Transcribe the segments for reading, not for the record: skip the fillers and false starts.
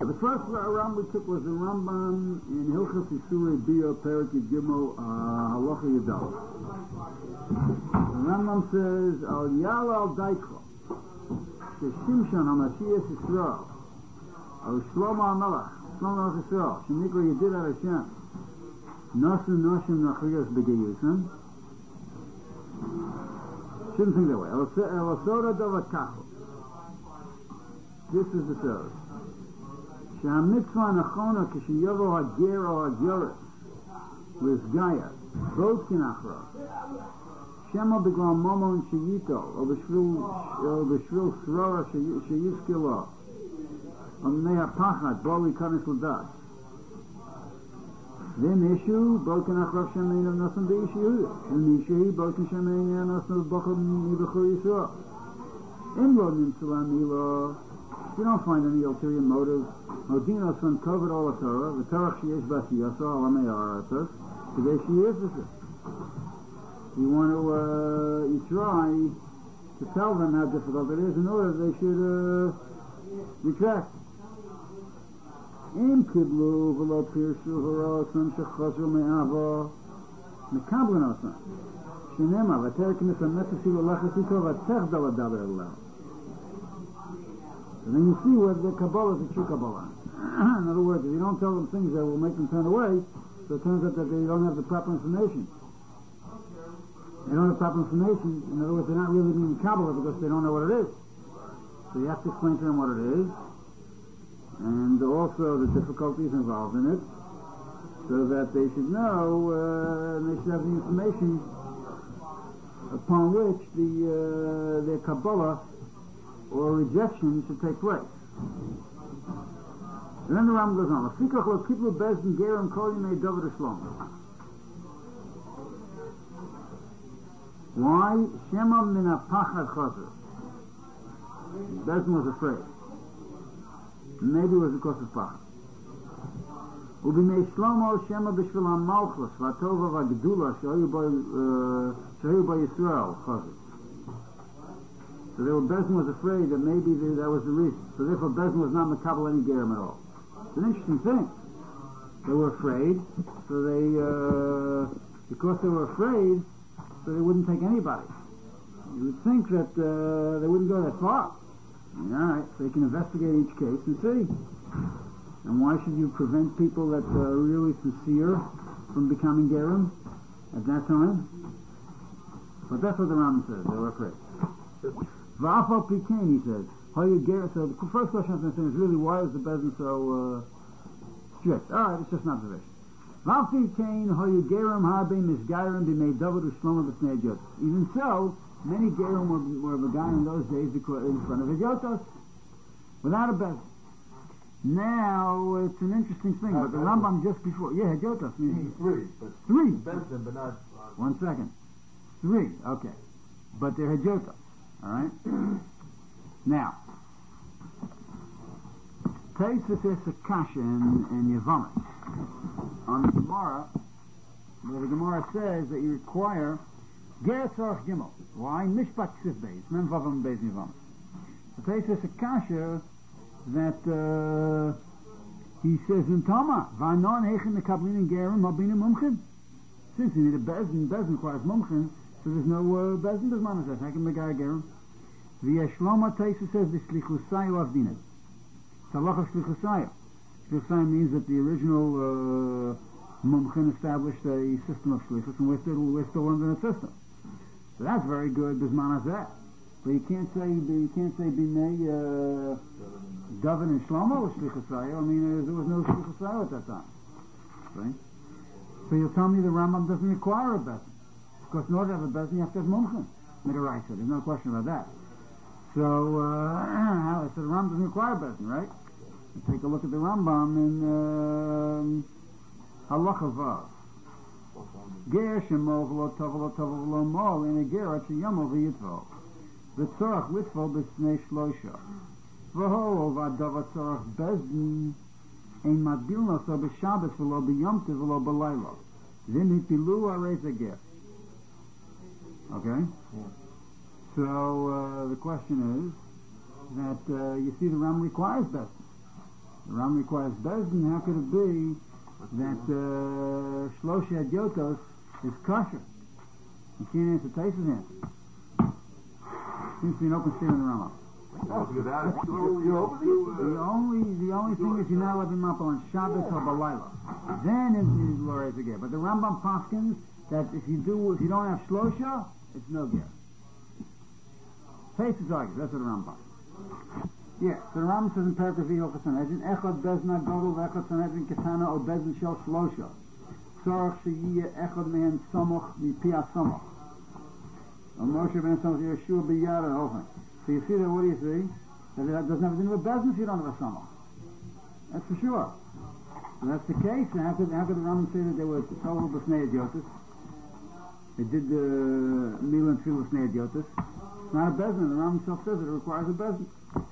The first Ram we took was the Rambam in Hilchos Isurei Bia Perik Yud Gimel Halacha Yudal. The Rambam says Al Yala Al Daikla Sheshimshon HaMashiach Yisrael Al Shlomo HaMelech Shlomo Yisrael Shenikra Yedid HaShem Nasu Nashim Nachrias B'Geyusim. Shouldn't think that way. El Soda Dovakachu. This is the third. שהמצווה הנכונה כשיבוא הגר או הגרת לסגיה, both can אחריו. שמא בגלל ממון שייטו, או בשביל שרורה שיזכה לו, או מפני הפחד, בו להיכנס לדעת. ומישהו, בו כן אחריו שם אין נוסן באיש יהודה. ומישהו, בו כן שם אין נוסן בבחר מבחור ישראל. אם לא נמצא למילה, you don't find any ulterior motive. Modino son covered all the Torah. The Torah sheyesh basiyasa alamei aratas. Today she is this. You want to, you try to tell them how difficult it is in order they should retract. Im kiblu v'lo pirshu harasan shechazu me'ava mekablen asan. Shenema v'terek nisam netasilu lachasiko v'tech daladaber elau. And then you see whether the Kabbalah is a true Kabbalah. In other words, if you don't tell them things that will make them turn away, so it turns out that they don't have the proper information. They don't have proper information. In other words, they're not really being Kabbalah because they don't know what it is. So you have to explain to them what it is, and also the difficulties involved in it, so that they should know, and they should have the information upon which their Kabbalah or rejection should take place. And then the Ram goes on. Lefikach lo kiblu bezdin gerim kol yimei David Shlomo. Why? Shema min hapachad chazer. Bezdin was afraid. Maybe it was because of pachad. Ubimei Shlomo Shema b'shvil ha-malchus v'atova v'agdula shehayu bo Yisrael chazer. So therefore Bezdin was afraid that maybe that was the reason. So therefore Bezdin was not makabel any gerim at all. It's an interesting thing. They were afraid, so they, because they were afraid, so they wouldn't take anybody. You would think that they wouldn't go that far. Alright, so they can investigate each case and see. And why should you prevent people that are really sincere from becoming gerim at that time? But that's what the Rambam says. They were afraid. V'afal pikein, he says. So the first question I was going to say is really, why is the Bezdin so strict? Alright, it's just an observation. V'afal pikein hoyu gerim harbe misgairim b'mei David u'shlomo b'snei Yotos. Even so, many gerim were a guy in those days because in front of his Yotos, without a Bezdin. Now it's an interesting thing, but the Rambam just before, Yotos means three. Bezdin, but not. 1 second. 3, okay, but they're Yotos. All right. Now, Taisus is a kasha in Yevamot on the Gemara, where the Gemara says that you require ger tzorach gimel. Why? Mishpat ksif beis, mem vavam beis Yevamot. So Taisus is a kasha that he says in Tama, v'anon heichin mekablin and gerim mabina mumchin. Since you need a Bezdin requires mumchin. So there's no Bezdin Bezman says, I can make a gerim. The Shlomo Taisa says the Shlichusayu Avdina. Halacha Shlichusayu. Shlichusayu means that the original Mumchin established a system of Shlichus, and we're still under the system. So that's very good Bezman Hazeh. But you can't say B'nei David and Shlomo was Shlichusayu. I mean, there was no Shlichusayu at that time. Right? So you'll tell me the Rambam doesn't require a Bezdin. Because in order to have a Bezdin, you have to have Mumchin. Midaraisa, there's no question about that. So, so the Rambam doesn't require Bezdin, right? You take a look at the Rambam in Halacha Vav. Ger shemo v'lo tov v'lo tov v'lo mo in a ger at sheyamo v'yitvol. V'tzorach litvol b'snei shlosha. V'ho v'adav tzorach Bezdin ein madbil noso b'Shabbos v'lo b'yom tov v'lo b'laylo. Then hitilu arez a ger. Okay? Yeah. So the question is that you see the Ram requires Bezdin. The Ram requires Bezdin. How could it be that Shlosha Yotos is kosher? You can't answer Taisa's answer. Seems to be an open statement in the Rambam. The only thing is you're not allowed to be mapal on Shabbos or Balayla. Then it is Lorez again. But the Rambam paskins that if you don't have Shlosha, it's no ger. Taisa's argues. That's what the Rambam. Yeah, so the Rambam says in Paragraph Hilchos Sanhedrin, Echad Bezna Godel V'Echad Sanhedrin Ketana O Bezna Shel Shlosha Tzorach Sheyiyeh Echad Mehen Somoch Mipia Somoch O Moshe Ben Somoch Yeshua B'Yad and Ochen. So you see that, what do you see? That it doesn't have to do with Bezna if you don't have a Somoch. That's for sure. So that's the case. And how could the Rambam say that they were total B'Snei Idiotis? They did the Mil and Tefillah B'Snei Idiotis. It's not a Bezna. The Rambam himself says it requires a Bezna.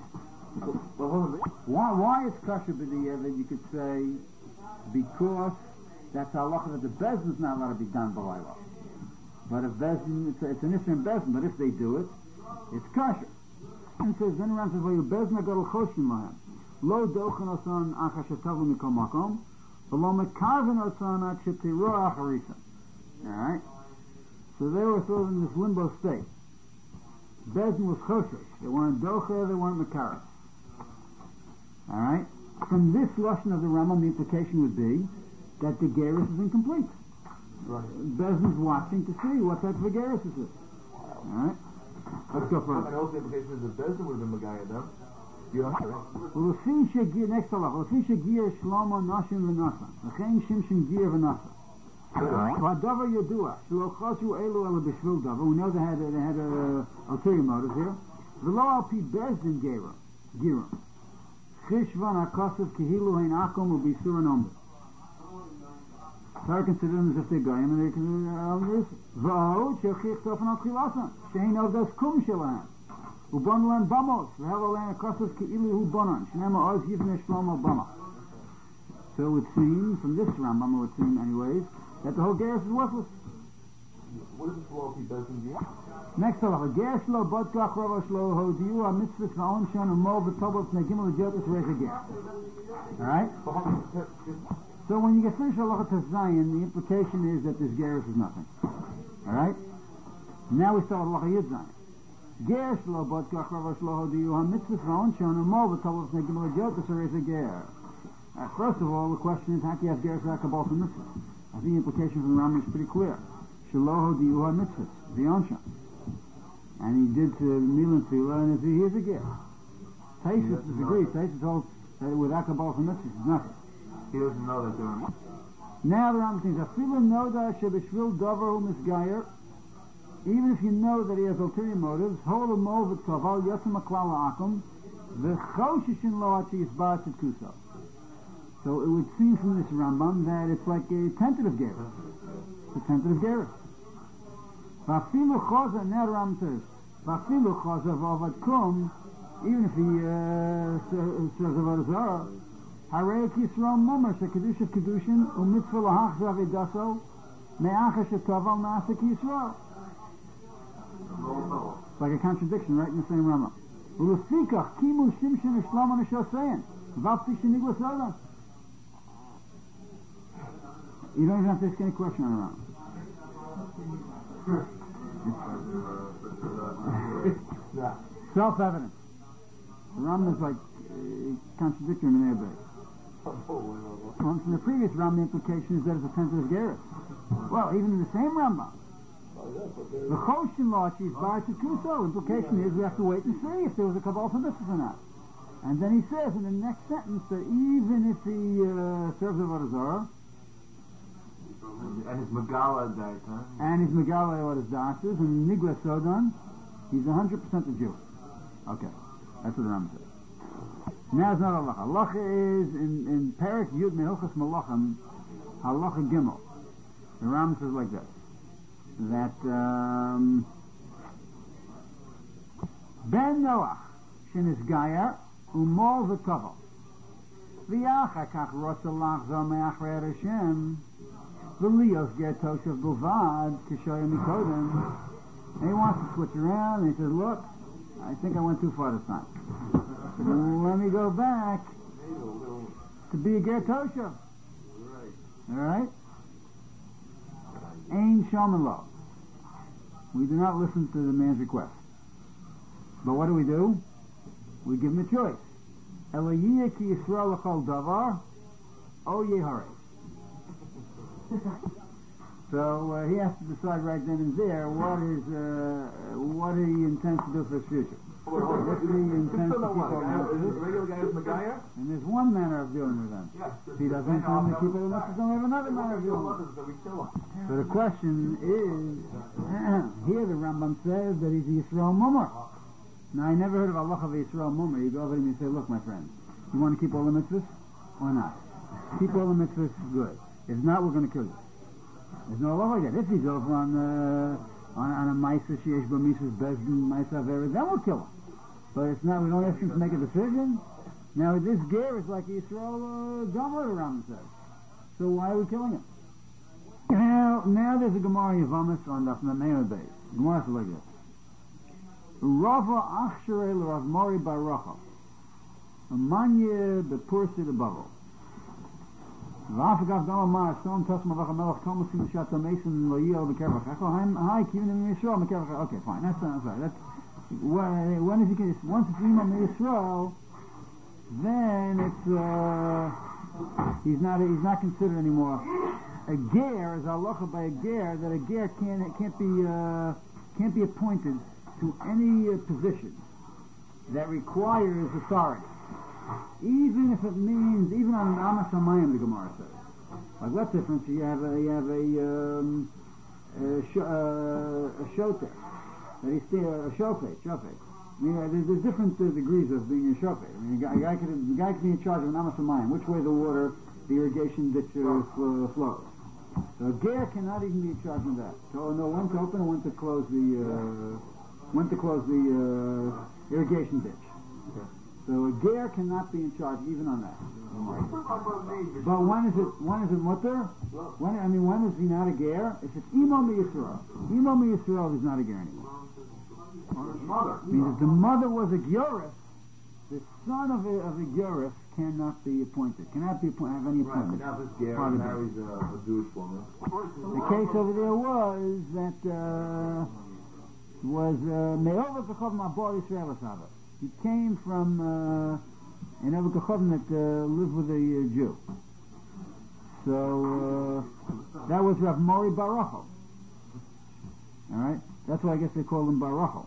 Why is kosher b'di'evid? You could say because that's halacha that the bezdin is not allowed to be done b'layla. But if bezdin, it's an issue in bezdin. But if they do it, it's kosher. And it says then around says v'yu bezdin agadol choshim lahem lo dochen osan achashetavlu mikol makom v'lo mekarven osan ad shetiroach harisa. All right. So they were sort of in this limbo state. Bezdin was choshesh. They weren't docha. They weren't mekarev. All right. From this lesson of the Rambam, the implication would be that the gerus is incomplete. Right. Bezdin's watching to see what type of a gerus this is. All right. Let's go further. And also the implication is that Bezdin would have been Magaya them. You don't have to. Well, next halacha. L'fi shegir shlomo nashim v'nasa. L'chein shimshim gir v'nasa. V'adavar yodua shelo chasru elu ela b'shvil davar. We know they had ulterior motives here. V'lo al pi Bezdin girum. Chishvan HaKosav Kehilu Hein Akom Ubisur and Omber. So I consider them as if they're goyim and they consider this. V'o Shechich Tofen Al Chilasan Shein Ovdas Kum Shelahem Ubon Len Bamos V'helo Len HaKosav Kehilu Hu Bonon Shnema Oz Yivne Shlomo Bama. So it would seem, from this Rambam it would seem anyways, that the whole gerus is worthless. What is this law he does in the Next halacha, ger shlo bodkach rava shlo hodiu a mitzvah v'on shon u'mo v'tobot negimel v'jotis reza ger. All right. So when you get finished halacha to Zion, the implication is that this gerus is nothing. All right. Now we start halacha yud Zion. Ger shlo bodkach rava shlo hodiu a mitzvah v'on shon u'mo v'tobot negimel v'jotis reza ger. First of all, the question is how can you have gerus without kabbalah mitzvah? I think the implication from the Rambam is pretty clear. Shaloho diuha mitzvahs, v'yonsha. And he did to Milan Tefillah, and he is a ger. Taisus disagrees. Taisus holds that without Kabbalah for mitzvahs is nothing. He doesn't know that they're not. Now the Rambam thinks, Afilu noda shebishvil davar hu misgayer, even if you know that he has ulterior motives, hol mo v'tzaval yotzim aklal ha'akum, v'choshishin lo achi yisbar tzidkuso. So it would seem from this Rambam that it's like a tentative ger. It's a tentative ger. Vafilu choza, now the Rambam says, Vafilu choza v'avad kum, even if he serves avodah zarah, harei kisro momer shekedusha kedushin u'mitzvah lahachzor avedaso me'acha shetoval na'asa kisro. It's like a contradiction right in the same Rambam. U'lefikach kimu shimshin u'shlomo n'shosein v'afti sheniglas olam. You don't even have to ask any question on around. Self-evident. The Rambam is like contradictory in their base. From the previous Rambam, the implication is that it's a tentative gerus. Well, even in the same Rambam, the Choshin law is bar to kuso. Implication is we have to wait and see if there was a kabbalah for mitzvahs or not. And then he says in the next sentence that even if he serves avodah zarah, and his Megala died, huh? And his Megala or his doctors, and Nigla Sodon, he's 100% a Jew. Okay, that's what the Rambam says. Now it's not halacha. Halacha is in Parak Yud Mehilchas Malachim, halacha Gimel. The Rambam says like this: that Ben Noach shenis Gaya umol v'tovel v'yachar kach rotza lachzor me'achrei Hashem. The Leos get Toshav Bovad to show you Mikodin. And he wants to switch around, and he says, look, I think I went too far this time. Let me go back. to be a ger tosha. Right. All right? Ein shaman lo. We do not listen to the man's request. But what do? We give him a choice. Elayiyah ki Yisrael l'chol davar, o yehare. So he has to decide right then and there what he intends to do for his future. If he intends to keep all the mitzvahs, regular guy is Megaya? and there's one manner of dealing with them. Yes. If he doesn't intend to keep all the mitzvahs, then we have another manner of dealing with them. So we kill him. So the question is, here the Rambam says that he's a Yisrael Mummer. Now I never heard of Allah of a Yisrael Mummer. You go over to him and say, look my friend, you want to keep all the mitzvahs or not? Keep all the mitzvahs, good. If not, we're going to kill you. There's no law like that. If he's over on a Maisa Sheesh B'Mises Bezdin Maisa Avera, then we'll kill him. But it's not. We don't ask him to make a decision. Now this ger is like Yisrael Gomer around says. So why are we killing him? Now there's a Gemara Yavamis on Daf Memei Beis. Gemara says like this: Rava Achsherei l'Rav Mori bar Rachel, Manye bepursi the V'afagav Damar Son Tosma Vachamelach Komusim Shato Mason Loyel Bekervach. Hi, keeping him in Yisrael Bekervach. Okay, fine. That's right. That's when is he going? Once it's Imam Yisrael, then it's he's not considered anymore a ger. Is halacha by a ger that a ger can't be appointed to any position that requires authority. Even if it means, even on Amas Hamayim, the Gemara says. Like, what difference? You have a shoter, that he's still a shofet. I mean, there's different degrees of being a shofet. I mean, a guy could be in charge of an Amas Hamayim, which way the water, the irrigation ditch flows. So a ger cannot even be in charge of that. So know when to open and when to close the irrigation ditch. Okay. So a ger cannot be in charge even on that. But when is it mutter? When is he not a ger? If it's Imam Yisrael, he's not a ger anymore. Because the mother was a Gyoris, the son of a Gyoris cannot be appointed. Cannot have any appointment. Right, now this ger marries a Jewish woman. The case over there was that Me'ova Kachov Ma'bor Yisrael Asava. He came from an Eved Kachavim that lived with a Jew. So that was Rav Mori bar Rachel. All right, that's why I guess they call him bar Rachel.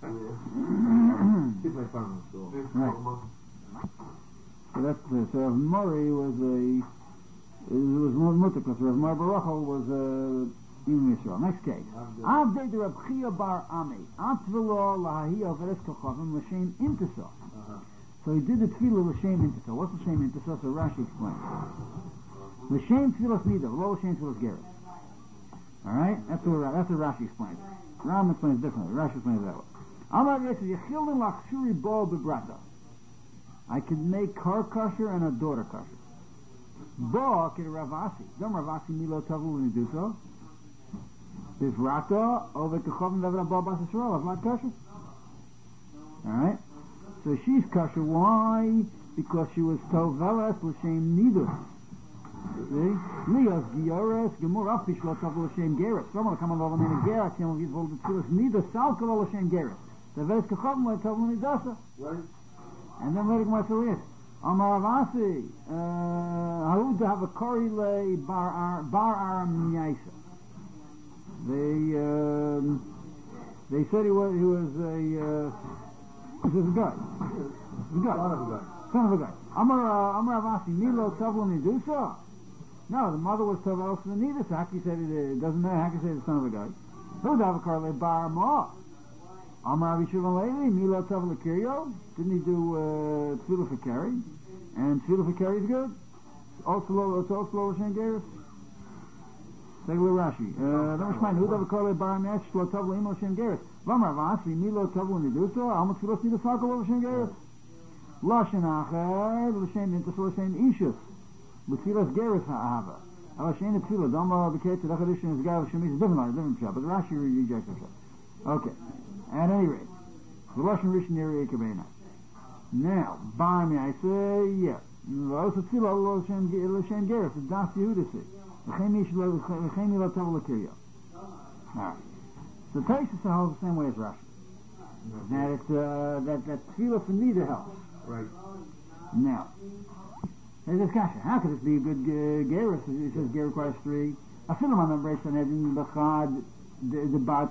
Right. So that's clear. So Rav Mori was mutter because Rav Mori bar Rachel was Imam Yisrael. Next case. Avdei de Rab Chia bar Ami. Atvilo lahahi overes kochavim l'shem intisa. So he did the tefillah l'shem intisa. What's l'shem intisa? So Rashi explains. L'shem tefillas nida. Lo l'shem tefillas geras. All right? That's what Rashi explains. Ram explains differently. Rashi explains that way. Amar says yechilin lachshuri bo bebrata. I can make her kosher and a daughter kosher. Bo kid Ravasi. Dom Ravasi milo tavu when you do so. Bivrata over Kachavim Vevra Baba Yisrael of not kosher. Alright? So she's kosher. Why? Because she was Tovelas L'Shem Nidus. See? Lias Giores Gemur Afish Lo Tov L'Shem Geras. Someone come along and Geras Yom Yisrael the Tzilas Nidus Salka L'Shem Geras. Tovelas Kachavim Lo Tov L'Nidasa. Right? And then let it go to it. Amar Avasi Haud to have a Kori Le Bar Aram Yaisa. They said he was a guy. Son of a guy. Amar Avasi Milo Tavlon Nidusa. No, the mother was Tavlos Nidus. Haki said it doesn't matter. Haki said the son of a guy. Who have a Karle Bar Ma? Amar Avishuvan Levi Milo Tavla Kirio. Didn't he do Tefillah for Keri? And Tefillah for Keri is good. Also Shen Geras. Take a little Rashi. Don't mind who have a Karle Bar Ma? Shlo Tavla Imo Shen Geras. Vamar Avasi Milo Tavla Nidusa. Alma Tefillah Nidus Hakol Shen Geras. Lashon Acher L'Shem Intas L'Shem Ishus. L'Tfilas Geras Ha'ava. L'Shem Tefillah Dama B'Kei Tzedach Adishin is Gav Shemis. Different shot, but Rashi rejects that shot. Okay. At any rate, the Lashon Rishon Neri Ekabena. Now, by me, I say, yeah. Also tefillah l'shem geras. It's das Yehudasi. L'chemi lo tevel l'kirya. Alright. So Taisus holds the same way as Rashi. That it's that tefillah for neither helps. Right. Now, there's a discussion. How could this be a good geras? It says ger requires 3. Afilu man embrace an edin b'chad the bat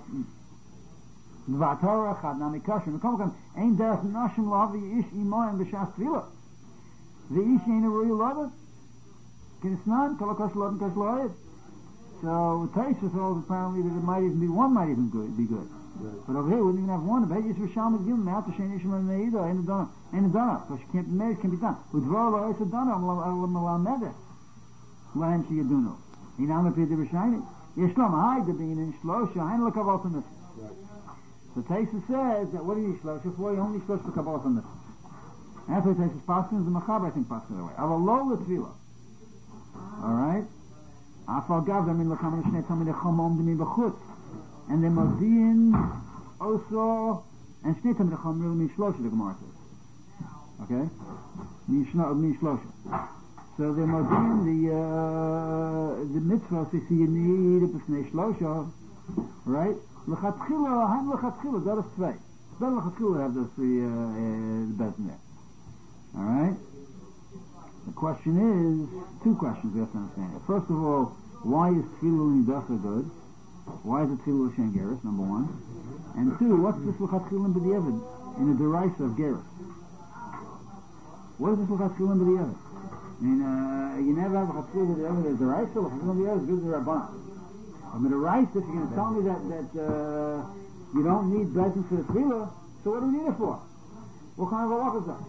Torah chad nami kashim. V'kom ein derech nashim lavi ish imoyim b'shas tefillah. The ish ain't a real lover. Kinisnan kolakosh lodin kosh loyed. So Taisus holds apparently that it might even be one might even be good. Right. But over here we wouldn't even have one. But Yisrael Shalom is given out to Shein Yishma and Neida ain't a done because she can't be made, can be done. With Dvor lo is a done Malamedes. Lahem she yaduno. Inam appeared to be shiny. Yishlom hide the being in Shlosha. Hein look about the So Taisus says that what do you Shlosha for? You only Shlosha for Kabbalah from this. That's why Taisus Paskin is the Machaber, I think, Paskin away. I will low the tefillah. Alright? Afal Gav, I mean, look how many Shnei Tamid Echom Omdimi B'chutz. And the Modin also, and Shnei Tamid Echom really Mishlosha, the Gemara says. Okay? Mishlosha. So the Modin, the mitzvah, so you need it for Shnei Shlosha, right? L'chatchila, han l'chatchila, that is tvei. Then l'chatchila have those 3 the best in there. Alright? The question is, 2 questions we have to understand. First of all, why is tefillah nidacha good? Why is it tefillah l'shem geras, number 1? And 2, what's this l'chatchila b'diavad in the deraisa of geras? What is this l'chatchila b'diavad? I mean, you never have l'chatchila b'diavad as deraisa, l'chatchila b'diavad is good as the rabbanan. I mean, deraisa, if you're going to tell me that you don't need bezin for the tefillah, so what do we need it for? What kind of a halacha is that?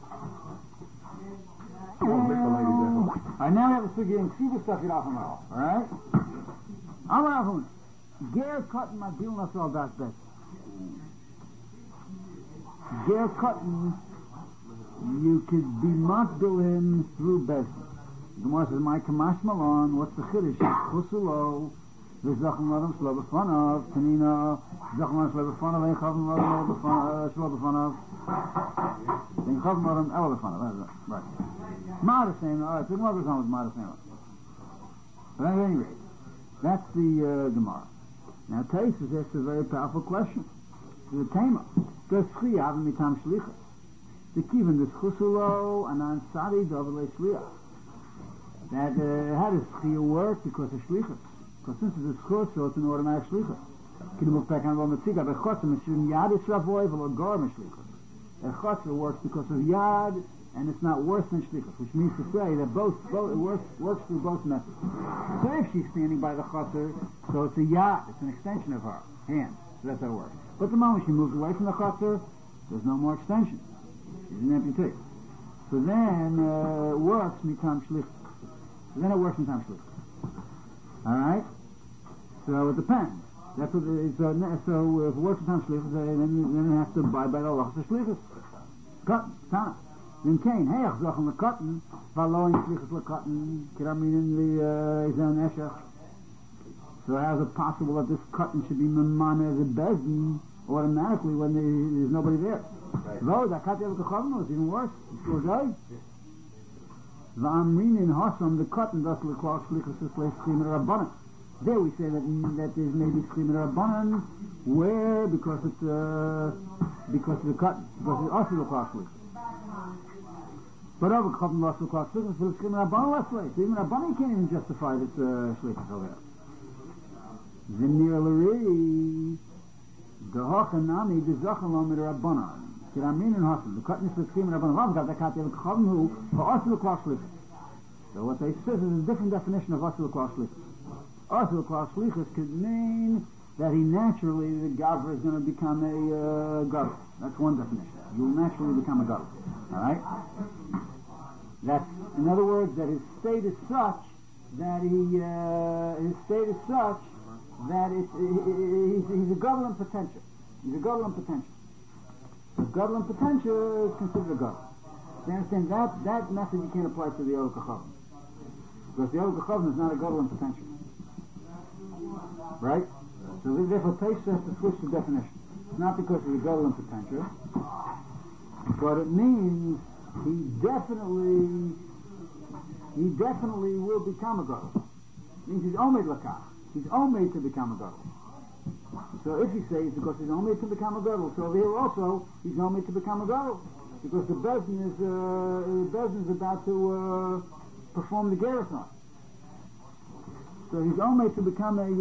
I now have a figure in Ksiva stuff it off now, alright? I'm Rahun. Ger cotton my deal not all that best. Ger cotton, you could be matbil him through best. The Gemara says, my kamash malon, what's the chiddush? Chusulo, the zachem ladam shlo b'fanav, tanina, zachem ladam shlo b'fanav, ein chavim ladam shlo b'fanav, ein chavim ladam ela b'fanav, right. Ma'at same. Alright, so the Gemara goes on with Ma'at same. But at any rate, that's the Gemara. Now Taisus asks a very powerful question. The Tema. Does Chiyah mitam shlichus? The Kivin, the Chusulo, Anan Sadi, Dovele Shliach. That, how does Chiyah work? Because of shlichus. Because since it's a schus, so it's an automatic shlichus. Kidum Pek Han Vo Metziga, Bechotzim, Mishum Yad Yisravoy, Velo Gar Mishlichus. Echotzer works because of Yad, and it's not worse than shlichus, which means to say that both it works through both methods. So if she's standing by the chotzer, so it's a yad, it's an extension of her hand. So that's how it works. But the moment she moves away from the chotzer, there's no more extension. She's an amputee. So then it works mitam shlichus. So then it works mitam shlichus. All right. So it depends. That's what it is. So if it works mitam shlichus, then you have to abide by the lachas of shlichus. Cut. Tana. Then Cain, hey, ach zachem l'katan, v'aloin shlichus l'katan, kiramin in the Izan Eshach. So how is it possible that this cotton should be memana as a bezdin automatically when there's nobody there? Though that kat yav kachavno is even worse. It's still going. V'amrin in hasam the cotton thus l'klal shlichus l'slei schim rabbanan. There we say that there's maybe schim rabbanan. Where? Because it's because of the cotton, because it's also l'klal shlichus. But over Chofim lost the clock shlichus for the Schim Rabbanan less late. So even Rabbanan can't even justify this shlichus over there. V'nir l'ri Nami B'Zachalom Mit Rabbanan. Kiramin and Hasan. The cotton is for Schim Rabbanan. Rav got the kat of Chofim who for also the clock shlichus. So what they say is a different definition of also the clock shlichus. Also the clock shlichus could mean that he naturally, the Gavra is going to become a Gavra. That's one definition. He will naturally become a Gavra. Alright? That's, in other words, that his state is such that he's a government potential. He's a government potential. A government potential is considered a government. You understand that method you can't apply to the Yod Kachavim. Because the Yod Kachavim is not a government potential. Right? So therefore Taisus has to switch the definition. It's not because he's a government potential, but it means he definitely he definitely will become a gadol. Means he's omed lakach. He's omed to become a gadol. So if you say it's because he's omed to become a gadol, so over here also he's omed to become a gadol, because the Bezdin is about to perform the gerus on. So he's omed to become a.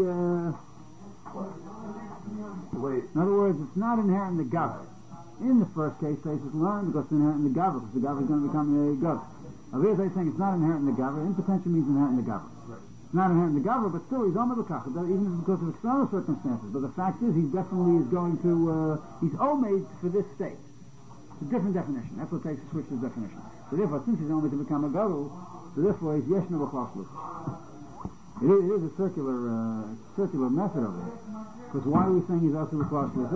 Wait. In other words, it's not inherent in the gaver. In the first case, they just learn because it's inherent in the gaver, because the gaver is going to become a gaver. Over here, they think it's not inherent in the gaver. Impotentia means inherent in the gaver. It's not inherent in the gaver, but still he's omed l'kach, even because of external circumstances. But the fact is, he definitely is going to. He's omed for this state. It's a different definition. That's what takes to switch the definition. So therefore, since he's omed to become a gadol, so therefore he's yeshna b'chlashlus. It is a circular method of it. Because why are we saying he's also b'chlashlus?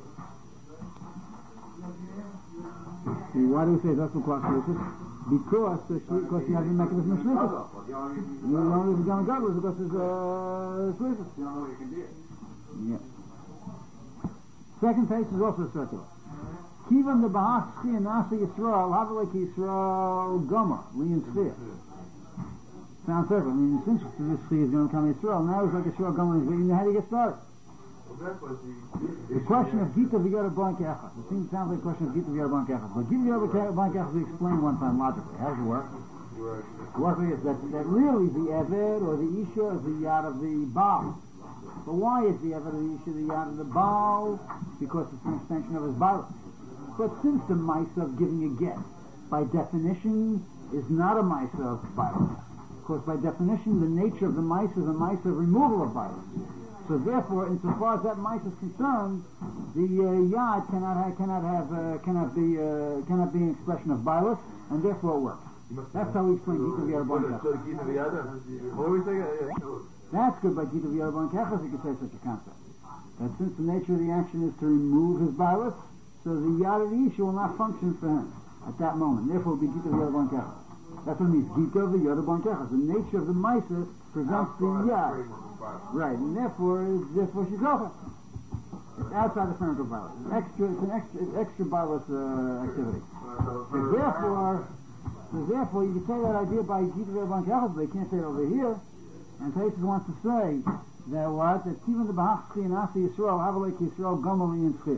Why do we say that's b'chlashlus? Because he has a mechanism of shlichus. The only reason he's going to gadol is because he's shlichus. You don't know what you can do. Yeah. Second case is also circular. Kivan the Bahach Shchi and Nasa Yisrael, Havelek Yisrael Gomer, Lian Shchi. Sounds circular. I mean, since this Shchi is going to become Yisrael, now it's like Yisrael Gomer is leading. How do you get started? The question of Gita V'Yara Blank Echad. It sounds like a question of Gita V'Yara Blank Echad. But Gita V'Yara Blank Echad we explained one time logically. How does it work? What is that really the Eved or the Isha is the Yad of the Baal. But why is the Eved or the Isha the Yad of the Baal? Because it's an extension of his Baal. But since the Maisa of giving a get, by definition, is not a Maisa of violence, because by definition, the nature of the Maisa is a Maisa of removal of violence. So therefore, insofar as that Maisa is concerned, the Yad cannot be an expression of violence, and therefore it works. That's how we explain Gita V'Yara Blank Echad. What are we saying? That's good by Gita V'Yara Blank Echad, you could say such a concept. That since the nature of the action is to remove his violence, so the Yad of the Isha will not function for him at that moment. Therefore, it will be Gita V'Yara Blank Echad. That's what it means. Gita V'Yara Blank Echad. The nature of the Maisa prevents the Yad. Right, and therefore she's over. It's outside the framework of violence. It's extra violence activity. So therefore, you can say that idea by Gita V'Yara Blank Echad, but you can't say it over here. And Taisus wants to say that what? That even the Bahach Shchi and Nasa Yisrael, Havelek Yisrael, Gomer Lian Shchi.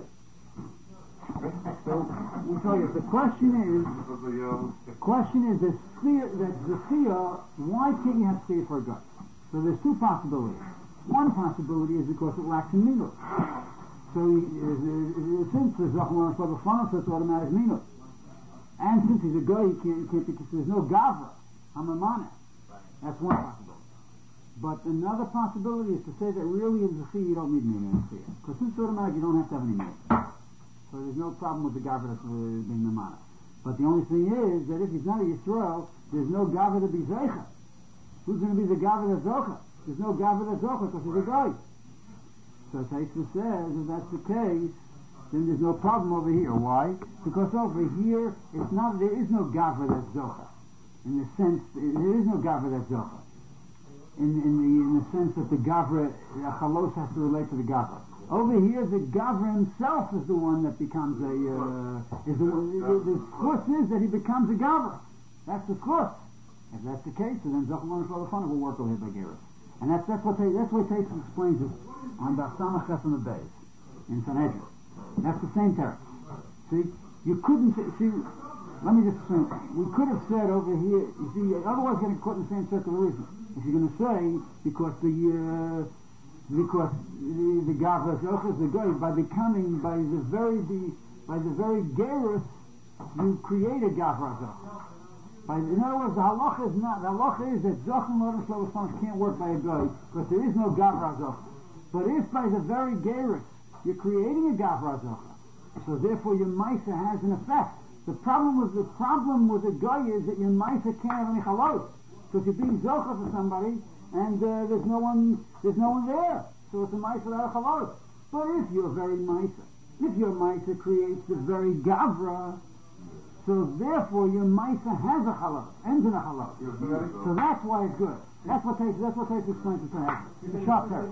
So we tell you, the question is the Zechia, why can't you have Zechia for a gut? So there's two possibilities. One possibility is because it lacks in minut. So since there's Zachman so it's automatic minut. And since he's a guy, he can't because there's no Gavra, Hamamana. That's one possibility. But another possibility is to say that really in Zechia you don't need minut in Zechia. Because since it's automatic, you don't have to have any minut. So there's no problem with the Gavra that's being Mamana. But the only thing is that if he's not a Yisrael, there's no Gavra to be Zeicha. Who's going to be the Gavra that's Zocha? There's no Gavra that's Zocha because he's a guy. So Taisva says, if that's the case, then there's no problem over here. Why? Because over here, there is no Gavra that's Zocha. In the sense, there is no Gavra that's Zocha. In the sense that the Gavra, Chalos has to relate to the Gavra. Over here, the Gavra himself is the one that becomes the schus is that he becomes a Gavra. That's the schus. If that's the case, then Zachman Shalafana will work over here by Gerus. And that's what Taisus explains it on Bachsamach Chesam Beis in Sanhedrin. That's the same text. See, you couldn't see. Let me just explain. We could have said over here. You see, otherwise getting caught in the same circular reason. If you're going to say because the Gavra Zocha is the guy by the very Gerus, you create a Gavra Zocha. In other words, the halacha is that Zochim Lodem Shalom can't work by a guy because there is no Gavra Zocha. But if by the very Gerus you're creating a Gavra Zocha, so therefore your Maisa has an effect. The problem with a guy is that your Maisa can't have any halos because you're being Zocha for somebody and there's no one there. So it's a Maisa without a halos. But if your Maisa creates the very Gavra, so therefore your Maisa has a halal, ends in a halal. So that's why it's good. That's what takes explains to Sanhedrin. The sharp text.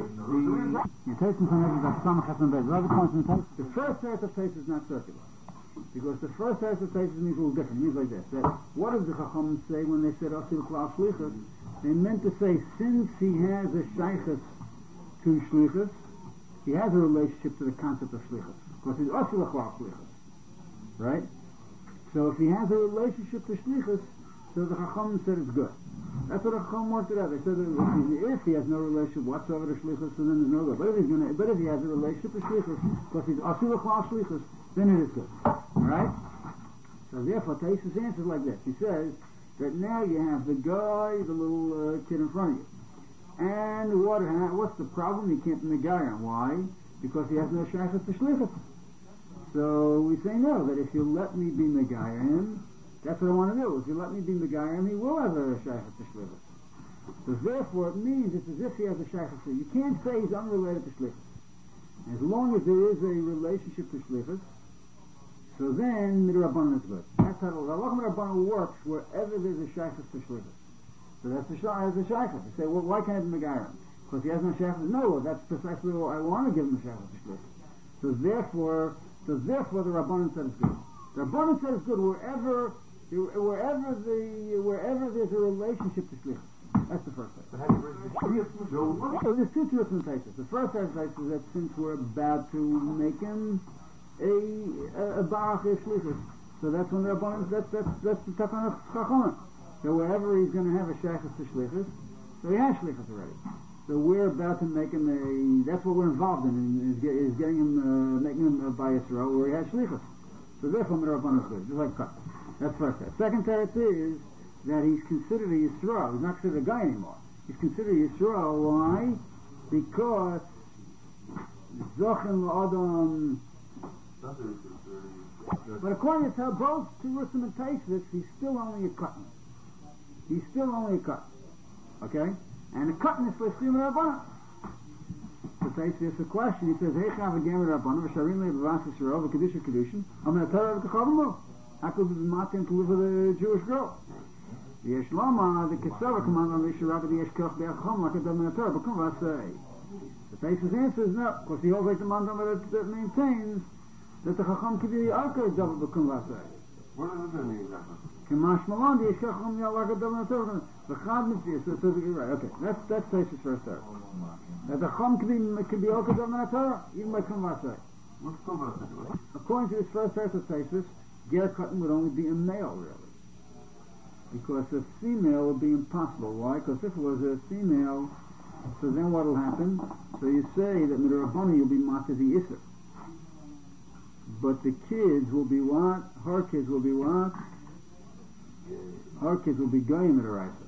The text in Sanhedrin is Samach Chesam Beis. The other points in the text. The first text of text is not circular. Because the first set of Taisus means a little different. It means like this. That what did the Chacham say when they said Asil Klal Shlichus? They meant to say, since he has a Shaychus to Shlichus, he has a relationship to the concept of Shlichus. Because he's Asil Klal Shlichus. Right? So if he has a relationship to Shlichus, so the Chacham said it's good. That's what the Chacham worked it out. They said that if he has no relationship whatsoever to Shlichus, so then there's no good. But if he has a relationship to Shlichus, because he's Asil Klal Shlichus, then it is good. Alright? So therefore, Taisus answers like this. He says that now you have the guy, the little kid in front of you. And what's the problem? He can't be Megayon. Why? Because he has no Shaychus to Shlichus. So we say no, that if you let me be Megayon, that's what I want to do. If you let me be Megayon, he will have a Shaychus to Shlichus. So therefore, it means it's as if he has a Shaychus to. You can't say he's unrelated to Shlichus. As long as there is a relationship to Shlichus, so then Midrabanan is good. That's how the Halakha Midrabanan works wherever there's a Shaychus to Shlichus. So that's the Shaychus. You say, well, why can't I be Megayon? Because he has no Shaychus. No, that's precisely what I want to give him a Shaychus to Shlichus. So therefore the Rabbanan said it's good. The Rabbanan said it's good wherever there's a relationship to Shlichus. That's the first thing. So there's two truths in Taisus. The first is that since we're about to make him a Barach Shlichus, so that's when the Rabbanan, that's the Takan of Chachamim. So wherever he's going to have a Shaychus to Shlichus, so he has Shlichus already. So we're about to make him that's what we're involved in, is getting him, making him a Bayis Yisrael where he has Shlichus. So therefore, Midrabanan is good, just like cut. That's first teretz. Second teretz is that he's considered a Yisrael. He's not considered a guy anymore. He's considered a Yisrael. Why? Because Zochen L'Adam. But according to both Terusim and Taisus, he's still only a cotton. He's still only a cotton. Okay? And a cotton is L'Shlim Rabbanan. So Taisus asks a question. He says, Hey Chav Agam Rabbanan, V'Sharim Le'Bavas Yisrael, V'Kedusha Kedushin, Amen Torah V'Kachavim. How could be Matin to live with a Jewish girl? The Yesh Lama, the Kesava command on Yisrael, the Yesh Koch Be'achom, like a Dom Torah, but come say. The Taisus answers no, because he holds like the mandam that maintains that the Chacham could be the Arka double B'kum Vasei. What does that mean exactly? Kemash Malon, the Yesh Koch like a Dom Torah, the Chad Mitzvah, so you're right, okay, that's Taisus first there. That the Chacham could be Arka Dom Torah, even by Kum Vasei. What's Kum Vasei? According to this first verse of Taisus, Ger Katan would only be a male, really. Because a female would be impossible. Why? Because if it was a female, so then what will happen? So you say that Midrabbanan you'll be Matazi Isser. But the kids will be what? Her kids will be what? Her kids will be Goyim Midaraisa.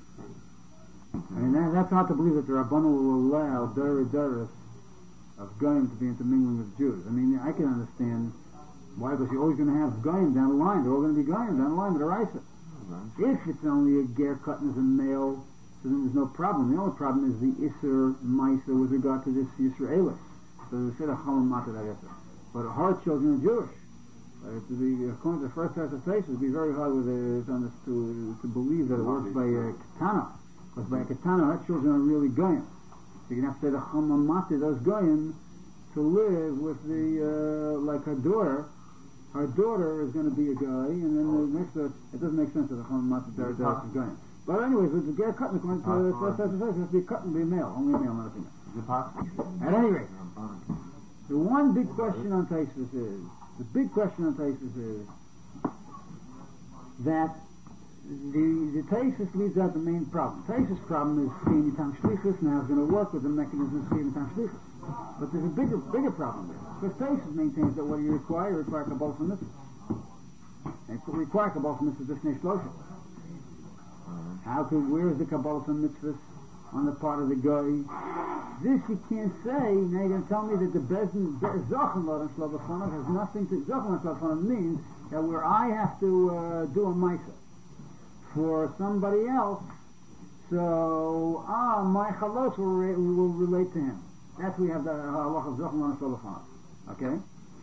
I mean, that's hard to believe that the Rabbanan will allow Dara of Goyim to be intermingling with Jews. I mean, I can understand why, because you're always going to have Goyim down the line. They're all going to be Goyim down the line with a Raisa. If it's only a Ger Katan as a male, so then there's no problem. The only problem is the Isser Maisa with regard to this Yisraelis. So they say the Chalam Mata Isser. But her children are Jewish. According to the first test of faces, it would be very hard to believe that it works by a Ketana. Because by a Ketana, her children are really Goyim. So you're going to have to say the Chalam Mata, those Goyim, to live with the, like her daughter. Her daughter is going to be a guy, and then it doesn't make sense that the Chacham Matzah is going. But anyways, with the Ger Katan, according to the first test of faces, it has to be a Katan, be a male, only a male, not a female. Is it possible? At any rate, the one big question on Taisus is that the Taisus leaves out the main problem. Taisus' problem is Skiyim Tam Shlichus, now it's going to work with the mechanism of Skiyim Tam Shlichus. But there's a bigger problem there. Because Taisus maintains that what you require Kabbalah from Mitzvahs. And require Kabbalah from Mitzvahs just Shloshim. Where is the Kabbalah from Mitzvahs on the part of the guy? This you can't say. Now you're going to tell me that the Bezdin Zochen Lodem Shlobafonov has nothing to Zochen Shlobafonov means that where I have to do a Maisa for somebody else, so my Chalos will relate to him. That's we have the halach of Zochen Lodem Shlobafonov. Okay?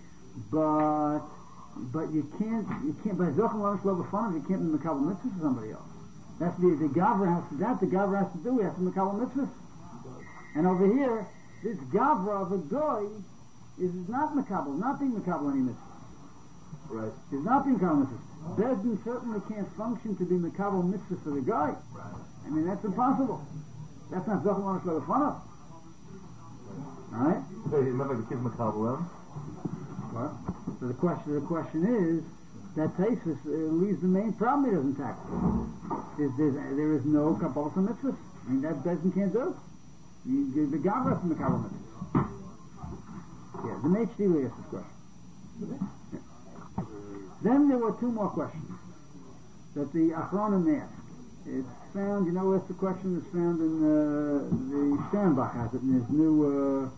But you can't by Zochen Lodem Shlobafonov you can't be Mekabel Mitzvah for somebody else. That's the Gavra has to do. The Gavra has to do. We have to Mekabel Mitzvah. And over here, this Gavra of a goy is not Mekabel, not being Mekabel any Mitzvah. Right. He's not being Mekabel mitzvahs. Bezdin certainly can't function to be Mekabel mitzvahs for the guy. I mean, that's impossible. That's not Zochel Anish Le'Lefanov. Alright? So he's not like the kid Mekabel. Well, so the question is that Taisus leaves the main problem he doesn't tackle. There is no Kabbalah for mitzvahs. I mean, that Bezdin can't do. The Gavra from the Kabbalah mitzvahs. Yeah, the Meitz-Dili asked this question. Yeah. Then there were two more questions that the Achronim asked. It's found, you know, it's the question that's found in the Sternbach has it in his new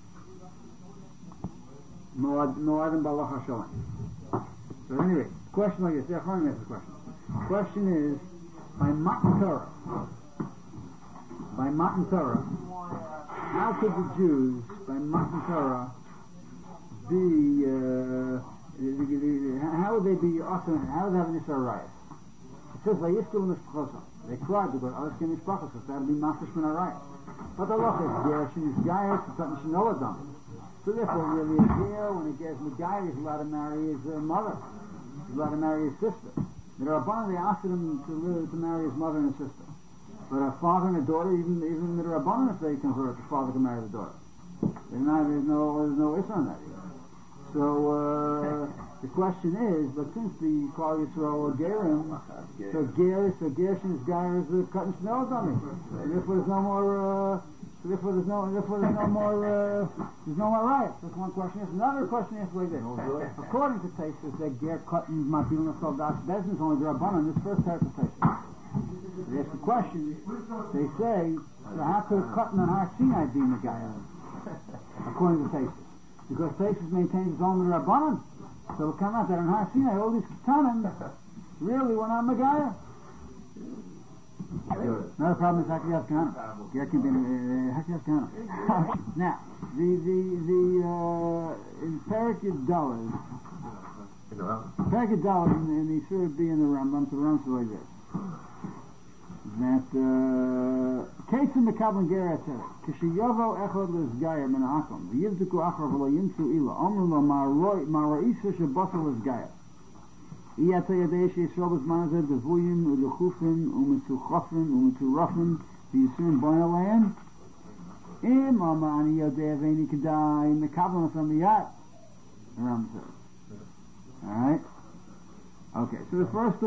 Moadim Balach HaShalom. So anyway, question like this, the Achronim asked the question. The question is, by Matan Torah, how could the Jews, by Matan Torah, be, how would they be awesome, how would they have an Yisrael riot? It says, they cried because others came to Mishpachos, so that would be Mafresh Min HaRayas. But Allah is Gershon is Gaius, it's something Shinoladam. So therefore, really, a Ger, when he gets Megai, he's allowed to marry his mother. He's allowed to marry his sister. There are Rabbanan, they asked him to marry his mother and his sister. But a father and a daughter, even the Rabbanan, if they convert, the father can marry the daughter. There's no issue on that. So the question is, but since the Klal Yisrael are Gerim, so Gershon is Gair is the cutting snow dummy. Therefore there's no more. There's no more riots. That's one question. There's another question is like this. According to Taisus, that Ger cutting Matilna Soldash Bezin is only the Rabbanan. This first part of Taisus. They ask the question. They say, so how could a cutting on Har Sinai be Megayah? According to Taisus. Because Taisus maintains his own Rabbanan. So it'll come out that in Har Sinai, all these Ketanim really were not Megayah. Another problem is Hakiyas Kahana. Ger can be Hakiyas Kahana. Now, in Parakid Dollars, in the Surah B in the Rambam, the Rambam says like this. That Ketzim Mekabel Ger Etzeret Kishiyovo Echad Lezgayer Min Ha'akom V'yivduku Achar V'lo Yimtzu Ila Omru Lo Ma'ra'isa Shebasa Lezgayer Iyata Yadei She'yisrael B'zman Hazeh Devuyim U'lechufim U'mitzuchofim U'mitzurofim V'yisurim Boyalayim Im Amani Yodei Aveini Kedai Mekabel Nasam Miyat the Rambam says. Alright? Okay, so first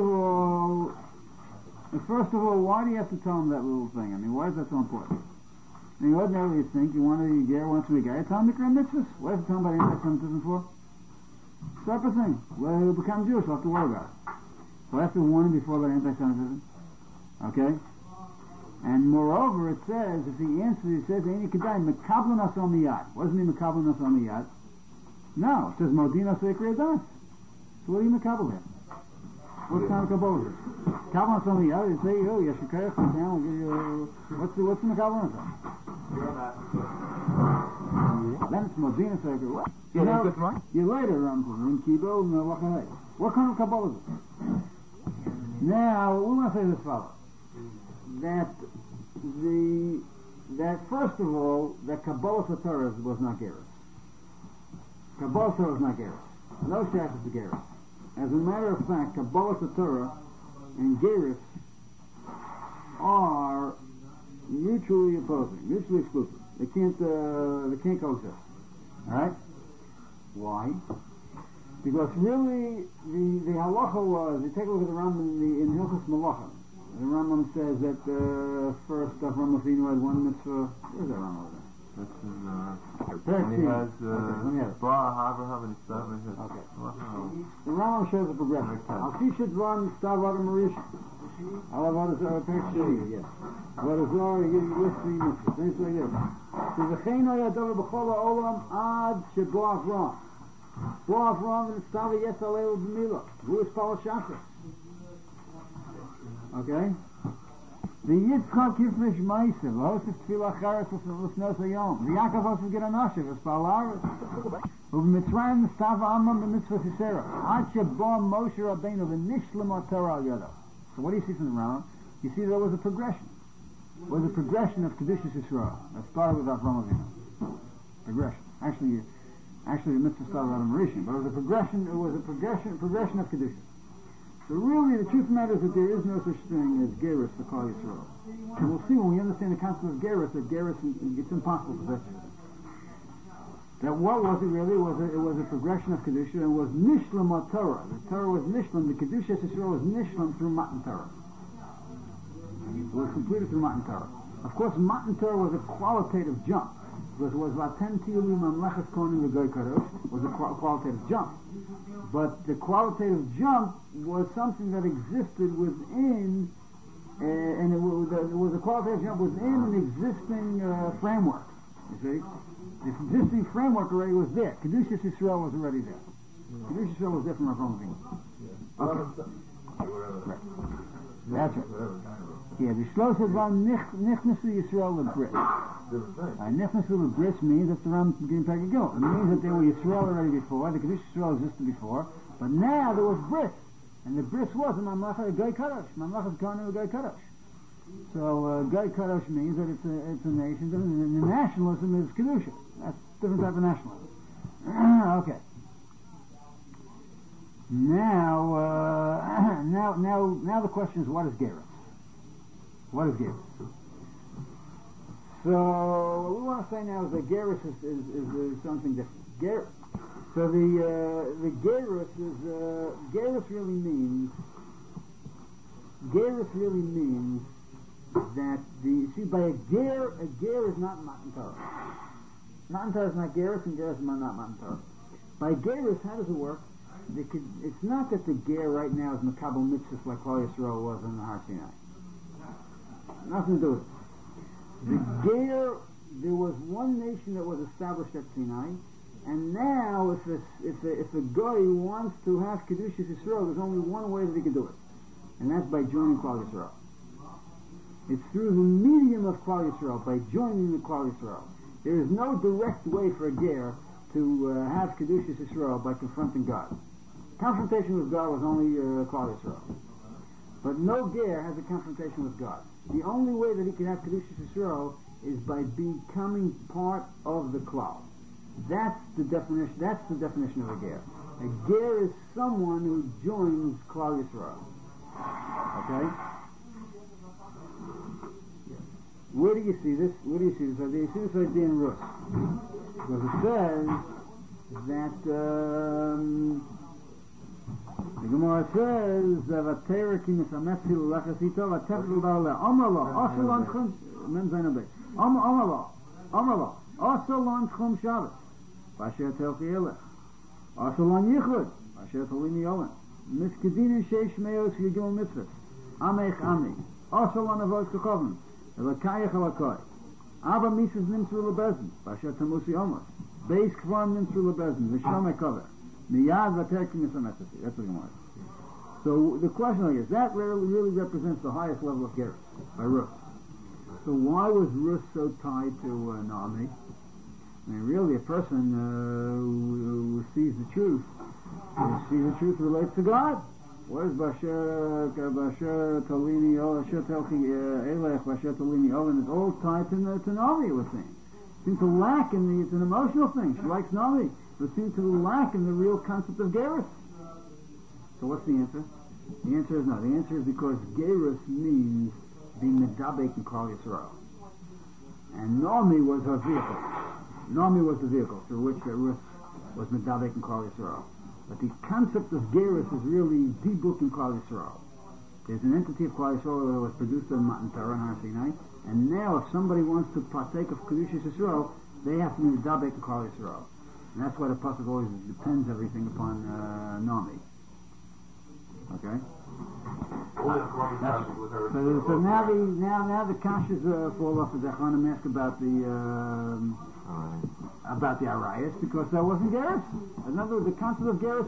of all, why do you have to tell him that little thing? I mean, why is that so important? I mean, ordinarily you think you want to get wants to be a guy. Tell him to Mikra Mitzvahs. What have to tell him about anti-Semitism for? Separate thing. Well, he'll become Jewish, we'll have to worry about it. So I have to warn him before about anti-Semitism. Okay? And moreover, it says, if he answers, it says, Eini Kedai, Mekabel Nasal Miyad. What does it mean, Mekabel Nasal Miyad? No, it says, Modina Sekri Adas. So what do you Mekabel here? What kind of Kabbalah is it? Kabbalah on something else, you say, oh, Yeshikayach, we'll give you, what's the Kabbalah on something? Then it's Modina Sekri. What? You know, you later, in Kibo, and what kind of Kabbalah is it? Now, we want to say this fellow, that first of all, that Kabbalah for Torah was not Geras. Kabbalah Torah was not Geras. No shackles to Geras. As a matter of fact, Kabbalah Torah and Geras are mutually opposing, mutually exclusive. They can't coexist. All right? Why? Because really, the halacha was. You take a look at the Rambam in Hilchos Malacha. The Rambam says that first Avram Avinu had one mitzvah. Where's that Rambam over there? That's in, he has, Abraham and Isaac. Okay. The Rambam shows a progression. Al Tisha Dvan Stav Adam Marish. Al Avad Perikshiri, yes. Avad Azor, you list the mitzvah. Things like this. So the Cheno Yadav B'chol Ha'olam Ad Shebo Avram. Bo Avram and Stav Yes Aleu B'mila. Who is Pal Shachas? Okay? The Yitzchak Kifmish Meisev, Hosef Tfilah Charas L'Snos Hayom. The Yaakov Hosef Gera Nashev, Espalaris. U'Mitzrayim Stav Amram B'Mitzvah Sisera. Ad Shebo Moshe Rabbeinu V'Nishlam Torah Al Yadav. So what do you see from the Rambam? You see there was a progression. There was a progression of Kedushas Yisrael. That started with Avram Avinu. Progression. Actually, Actually, the mitzvah started on Rishon, but it was a progression of Kedusha. So really, the truth of the matter is that there is no such thing as Gerus for Klal Yisrael. And we'll see when we understand the concept of Gerus, that Gerus, it's impossible for such a thing. That what was it really? It was a progression of Kedusha, and it was Nishlam or Torah. The Torah was Nishlam, the Kedusha Yisrael was Nishlam through Matan Torah. It was completed through Matan Torah. Of course, Matan Torah was a qualitative jump. Because it was Vaten Tiyuli Mamlechas Kohen L'Goy Kadosh, was a qualitative jump. But the qualitative jump was something that existed within, and it was a qualitative jump within an existing framework. You see? This existing framework already was there. Kedushas Yisrael was already there. Kedushas Yisrael was there from Avram Avinu. Okay. Right. That's right. Yeah, the Shlosh Van Nichnasu Yisrael L'Bris. Nichnasu L'Bris means that's the Ram Gim Pegagil. It means that they were Yisrael already before, the Kedushas Yisrael existed before, but now there was Bris. And the Bris was a Mamlechah Goy Kadosh. Mamlechah Kohen Goy Kadosh. So Goy Kadosh means that it's a nation. The nationalism is Kedusha. That's a different type of nationalism. Okay. Now the question is, what is Gerus? What is Gerus? So what we want to say now is that Gerus is something different. So the Gerus is Gerus really means that by a ger is not Matan Torah. Matan Torah is not Gerus, and Gerus is not Matan Torah. By Gerus, how does it work? It's not that the ger right now is Makabel Mitzvahs like Klal Yisrael was in the Har Sinai. Nothing to do with it. The ger, there was one nation that was established at Sinai, and now if a guy wants to have Kedushas Yisrael, there's only one way that he can do it, and that's by joining Klal Yisrael. It's through the medium of Klal Yisrael, by joining the Klal Yisrael. There is no direct way for a ger to have Kedushas Yisrael by confronting God. Confrontation with God was only Klal Yisrael. But no ger has a confrontation with God. The only way that he can have Kedushas Yisrael is by becoming part of the Klal. That's the definition of a ger. A ger is someone who joins Klal Yisrael. Okay? Where do you see this? You see this idea in Rus. Because it says that the Gemara says "Vatera ki misametzil lachasito vatefil darle Amalo Asalon Chum Mem Zainabe Amalo Asalon Chum Shabbos Vasher Telchi Elech Asalon Yichud Vasher Tolini Owen Miskadina Sheish Meos Yigil Mitzvahs Amech Ami Asalon Avos Kechovim Elakayach Elakoi Abba Mises Nimtru Lebezin Vasher Tamusi Omos Beis Kvarm Nimtru Lebezin Vishome Kover Miyad Vater ki misametzil. That's what Gemara. So the question is, that really represents the highest level of Gerus by Rus. So why was Rus so tied to Naomi? I mean, really, a person who sees the truth relates to God. What is Basher Tolini Basher Telchi Elech Basher Tolini Oven? It's all tied to Naomi, it would seem. It seems to lack it's an emotional thing. She likes Naomi. It seems to lack in the real concept of Gerus. So what's the answer? The answer is no. The answer is because Gerus means being medabek in Klal Yisrael. And Naomi was her vehicle. Naomi was the vehicle through which Rus was medabek in Klal Yisrael. But the concept of Gerus is really dibuk in Klal Yisrael. There's an entity of Klal Yisrael that was produced in Matan Torah and Har Sinai, and now if somebody wants to partake of Kedushas Yisrael, they have to be medabek in Klal Yisrael. And that's why the pasuk always depends everything upon Naomi. Okay. So now the kashas fall off. As Echanim asked about the Arayas, because that wasn't Gerus. In other words, the concept of Gerus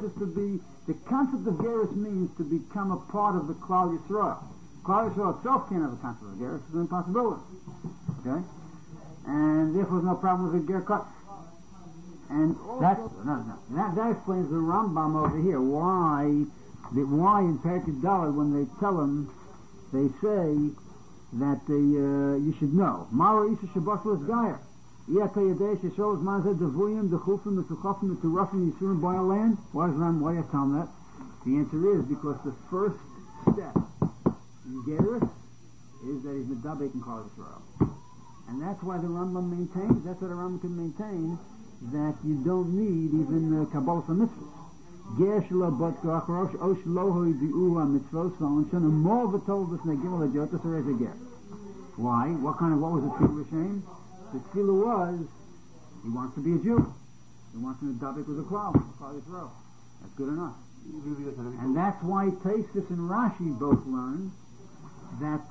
means to become a part of the Klal Yisrael. Klal Yisrael itself can't have a concept of Gerus. It's an impossibility. Okay. And therefore, there's no problem with a ger cut. And that explains the Rambam over here. Why in Perkei Daled, when they tell him, they say that you should know. Mara Isa Shabbos was Gayer. Yisrael is mazed devuyim dechufim mesuchafim meturafim yisurim by a land. Why does Ram? Why do you tell him that? The answer is because the first step in Gerus is that he's medabek and Klal Yisrael, and that's why the Rambam maintains. That's why the Rambam can maintain that you don't need even Kabbalah for mitzvahs. Ger shelo bat gachrosh o shelo hoidiu mitzvos v'onshon more v'tol v'snegimel adyotas or ger. Why? What was the tefillah Hashem? The tefillah was he wants to be a Jew. He wants to medabek with a Klal Yisrael. That's good enough. And that's why Tosfos and Rashi both learn that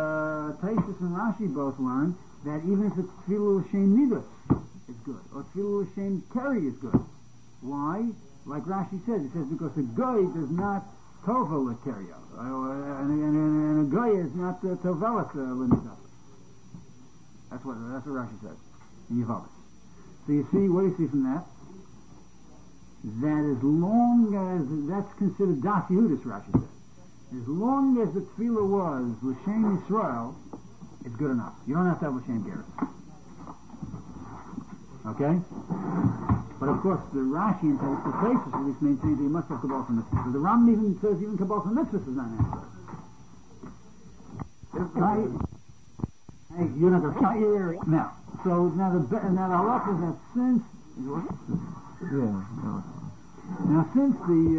even if it's tefillah Hashem nidus, it's good, or tefillah Hashem keri is good. Why? Like Rashi says, it says because a goy does not tovel a kerio, and a goy is not tovelas l'nidus. That's what Rashi says in Yevamos. So you see, what do you see from that? That as long as that's considered das Yehudis, Rashi says, as long as the tefillah was l'shem Yisrael, it's good enough. You don't have to have l'shem Gerus. Okay? But of course, the Rashi and the Tosfos at least maintains that you must have Kabbalah for mitzvahs. So the Rambam even says even Kabbalah for mitzvahs is not necessary. You're not going to cut your ear now. So now the halacha is that since since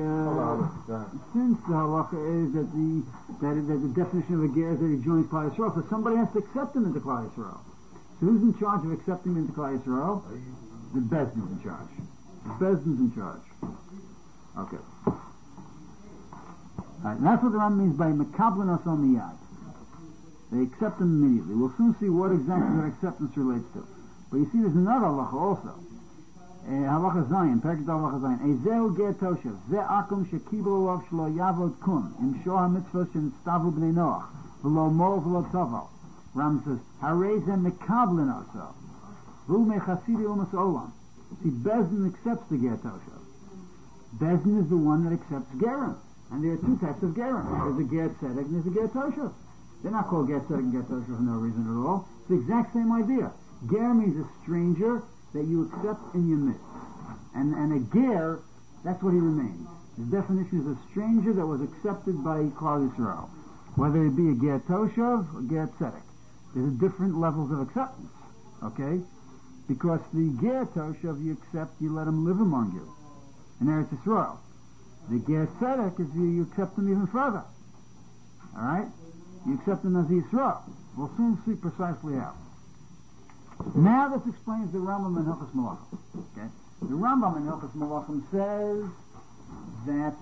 the halacha is that the definition of a ger is that he joins Klal Yisrael, so somebody has to accept him into Klal Yisrael. So who's in charge of accepting him into Klal Yisrael? The Bezdin's in charge. The Bezdin's in charge. Okay. Alright, and that's what the Rambam means by mekablin asal miyad. They accept him immediately. We'll soon see what exactly that acceptance relates to. But you see, there's another halacha also. Halacha Zayin, Perek Halacha Zayin. Ezeu ger toshev, ze akum shekibel olav shlo yavod kun, im shoah mitzvot shenstavu b'nei Noach, v'lo mol v'lo tzaval. Ram says, harei ze mekablin asal. V'u mechasidi umas olam. See, Bezdin accepts the ger toshev. Bezdin is the one that accepts gerim. And there are two types of gerim. There's a ger tzedek and there's a ger toshev. They're not called ger tzedek and ger toshev for no reason at all. It's the exact same idea. Ger means a stranger that you accept in your midst. And a ger, that's what he remains. His definition is a stranger that was accepted by Klal Yisrael. Whether it be a ger toshev or ger tzedek. There's different levels of acceptance. Okay? Because the ger toshev you accept, you let him live among you. In Eretz Yisrael. The ger tzedek is you accept him even further. Alright? You accept him as Yisrael. We'll soon see precisely how. Now this explains the Rambam in Hilchos Malachim. Okay? The Rambam in Hilchos Malachim says that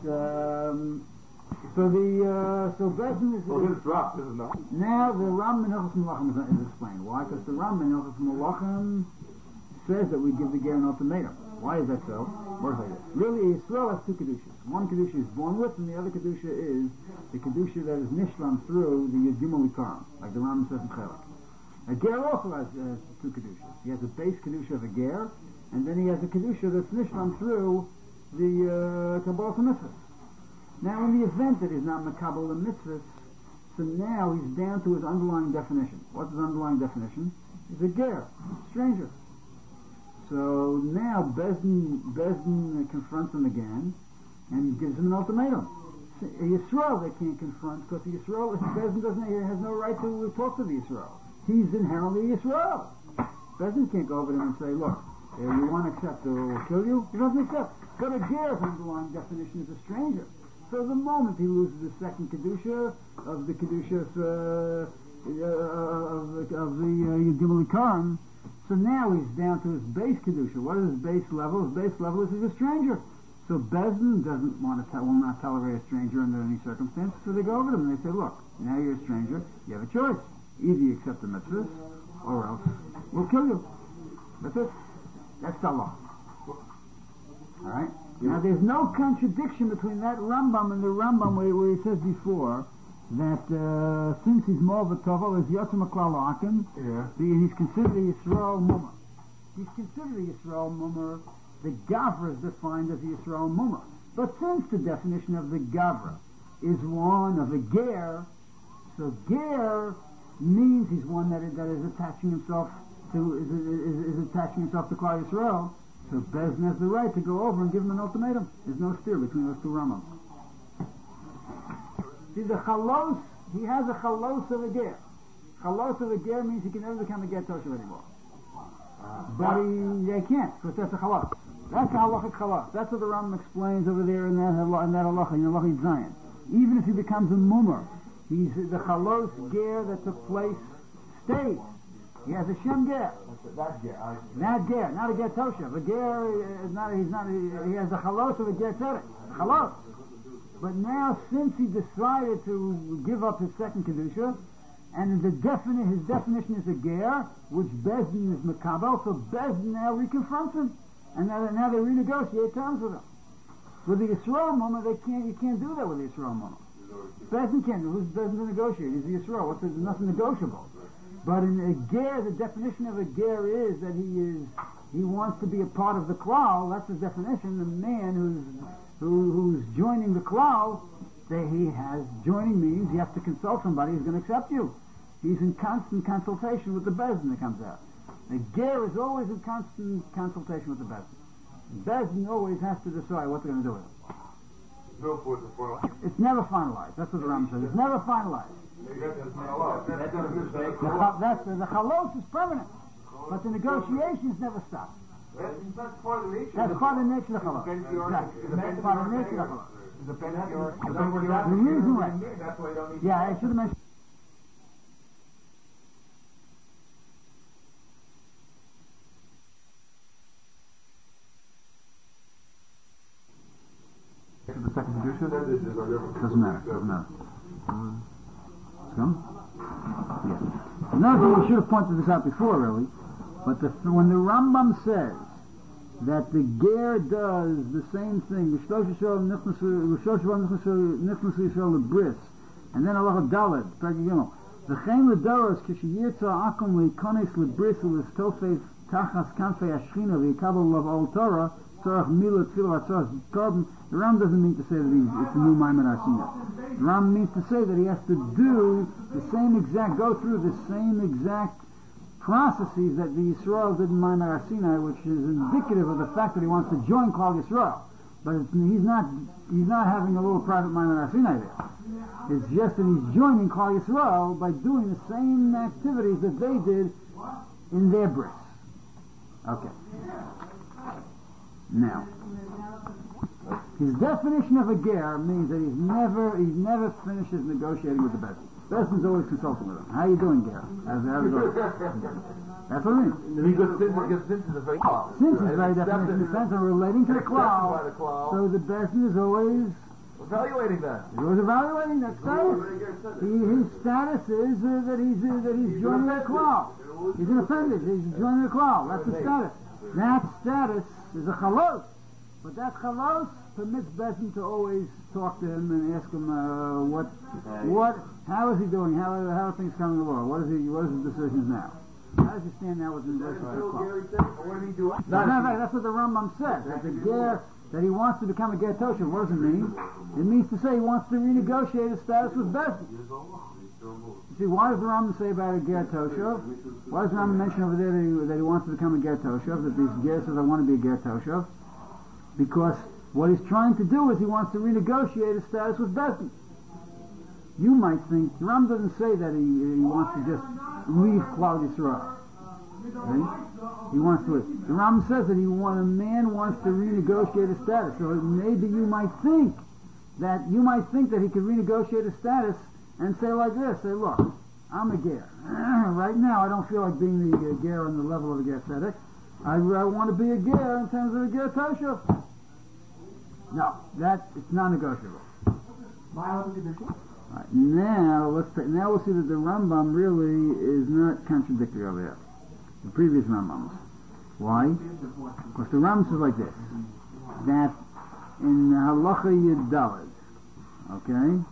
so Bezdin is this is not. Now the Rambam in Hilchos Malachim is explained. Why? Because the Rambam in Hilchos Malachim says that we give the ger an ultimatum. Why is that so? Works like this. Really, Yisrael has two kedushas. One kedusha is born with, and the other kedusha is the kedusha that is nishlam through the Yedimah Likaram, like the Rambam says in Chelak. A ger also has two kedushas. He has a base kedusha of a ger, and then he has a kedusha that's nishlam through the Kabbalah for mitzvahs. Now, in the event that he's not makabel the mitzvahs, so now he's down to his underlying definition. What's his underlying definition? He's a ger, stranger. So now Bezdin confronts him again and gives him an ultimatum. Yisrael they can't confront because Yisrael, Bezdin has no right to talk to the Yisrael. He's inherently Yisrael. Bezdin can't go over to him and say, look, you want to accept or we'll kill you? He doesn't accept. But a ger's underlying definition is a stranger. So the moment he loses the second kedusha of the kedushas of the Yedimah Likaram, so now he's down to his base kedusha. What is his base level? His base level is he's a stranger. So Bezdin will not tolerate a stranger under any circumstance. So they go over to him and they say, look, now you're a stranger. You have a choice. Either you accept the mitzvahs, or else we'll kill you. That's it. That's the law. All right. Now there's no contradiction between that Rambam and the Rambam where he says before that since he's more of a tovel, is Yotzim Aklal Akim, he's considered a Yisrael Mummer. He's considered a Yisrael Mummer. The Gavra is defined as a Yisrael Mummer. But since the definition of the Gavra is one of a Ger, so Ger means he's one that is attaching himself is attaching himself to Klal Yisrael, so Bezdin has the right to go over and give him an ultimatum. There's no steer between those two Rambams. See, the chalos, he has a chalos of a ger. Chalos of a ger means he can never become a ger toshav anymore. But they can't, because that's a chalos. That's a halachic chalos. That's what the Rambam explains over there in that halacha, in halachic Zion. Even if he becomes a mummer, he's the chalos ger that took place stays. He has a shem ger. That ger. That ger, not a ger toshav. A ger is not. He has the chalos of a ger tzedek. Chalos. But now, since he decided to give up his second kedusha, and his definition is a ger, which Bezdin is makabel, so Bezdin now reconfronts him, and now they renegotiate terms with him. With the Yisrael moment, you can't do that with the Yisrael moment. Bezdin can't. Who's Bezdin to negotiate? He's the Yisrael. There's nothing negotiable. But in a ger, the definition of a ger is that he wants to be a part of the klal. That's his definition. The man who's joining the klal, joining means he has to consult somebody who's going to accept you. He's in constant consultation with the Bezdin that comes out. The ger is always in constant consultation with the Bezdin. Bezdin always has to decide what they're going to do with him. It's never finalized. That's what the Rambam says. It's never finalized. The chalos is permanent, but the negotiations never stop. That's part of the nature. That's part of the nature of the chalos. Exactly. That's part of the nature of the chalos. The reason why. Yeah, I should have mentioned. The second kedusha? Doesn't matter. Some? Yeah. Another thing, we should have pointed this out before, really, but when the Rambam says that the ger does the same thing, and then Allah Daled, V'chein l'doros k'sheyirtza akum l'ikonis l'bris u'l'stofei tachas kanfei ashchina v'yikabel lov ol Torah tzorach milah tefillah tzorach korban. The Ram doesn't mean to say that it's a new Maimon Arsina. The Ram means to say that he has to go through the same exact processes that the Yisrael did in Maimon Arsina, which is indicative of the fact that he wants to join Klal Yisrael. But he's not having a little private Maimon Arsina there. It's just that he's joining Klal Yisrael by doing the same activities that they did in their bris. Okay. Now, his definition of a ger means that he never finishes negotiating with the Bezdin. Bezdin's always consulting with him. How you doing, ger? How's it going? That's what I mean. Because since is a very klal. Since is very definition, depends on relating to the klal. So the Bezdin is always evaluating that. He was evaluating that status. His status is that he's joining the klal. He's an appendage. He's joining the klal. That's the status. That status is a chalos. But that chalos permits Bezdin to always talk to him and ask him how is he doing? How are things coming along? What is his decisions now? How does he stand now with the relation to the klal? That's what the Rambam said. That the ger, that he wants to become a ger toshav. What does it mean? It means to say he wants to renegotiate his status with Bezdin. You see, why does the Rambam say about a ger toshav? Why does the Rambam mention over there that he wants to become a ger toshav? That this ger says, I want to be a ger toshav. Because what he's trying to do is he wants to renegotiate his status with Bezdin. You might think, the Rambam doesn't say that he wants to just leave Klal Yisrael. Right? He wants to leave. The Rambam says that a man wants to renegotiate his status. So maybe you might think that he could renegotiate his status and say like this, say, look, I'm a ger. Right now I don't feel like being the ger on the level of a ger tzedek. I want to be a ger in terms of a ger toshav. No, it's non-negotiable. Right, now we'll see that the Rambam really is not contradictory over there. The previous Rambams. Why? Because the Rambam says like this, that in Halacha Yud Daled, okay?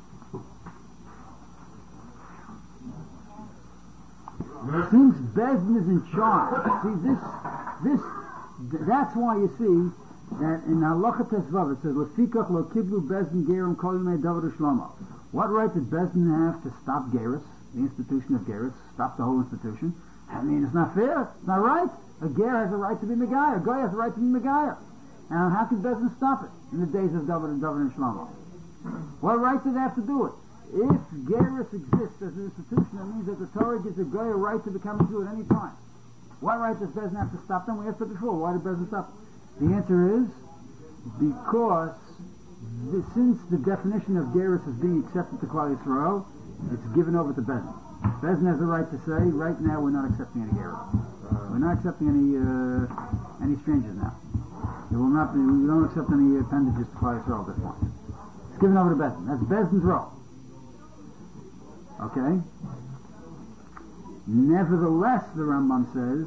Since Bezdin is in charge, see that's why you see that in Halacha Tesvav it says, "Lefikach lo kiblu Bezdin gerim kol yimei David u'Shlomo." What right did Bezdin have to stop Gerus, the institution of Gerus, stop the whole institution? I mean, it's not fair. It's not right. A ger has a right to be Megayer. A goy has a right to be Megayer. And how can Bezdin stop it in the days of David and Shlomo? What right do they have to do it? If gerus exists as an institution, that means that the Torah gives a goy a right to become a Jew at any time. What right does Bezdin have to stop them? We asked it before. Why did Bezdin stop them? The answer is because since the definition of gerus is being accepted to Klal Yisrael, it's given over to Bezdin. Bezdin has a right to say, right now we're not accepting any gerus. We're not accepting any strangers now. We don't accept any appendages to Klal Yisrael at this point. It's given over to Bezdin. That's Bezdin's role. Okay? Nevertheless, the Rambam says,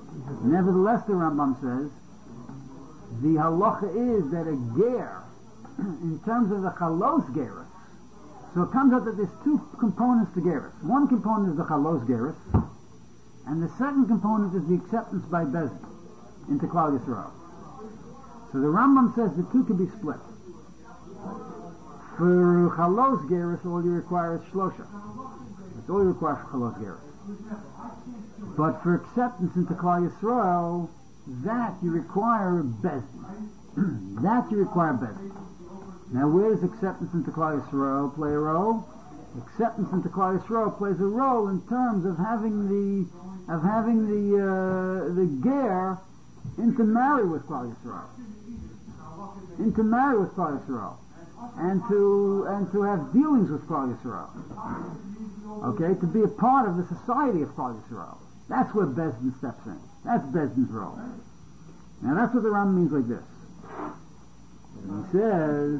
the halacha is that a ger, in terms of the chalos gerus, so it comes out that there's two components to gerus. One component is the chalos gerus, and the second component is the acceptance by Bezdin into Klal Yisrael. So the Rambam says the two can be split. For chalos gerus, all you require is shlosha. That's all you require for chalos gerus. But for acceptance into Klal Yisrael, that you require Bezdin. That you require Bezdin. Now, where does acceptance into Klal Yisrael play a role? Acceptance into Klal Yisrael plays a role in terms of having the ger intermarry with Klal Yisrael, and to have dealings with Klal Yisrael. Okay, to be a part of the society of Klal Yisrael. That's where Bezdin steps in. That's Bezdin's role. Now that's what the Rambam means like this. He says,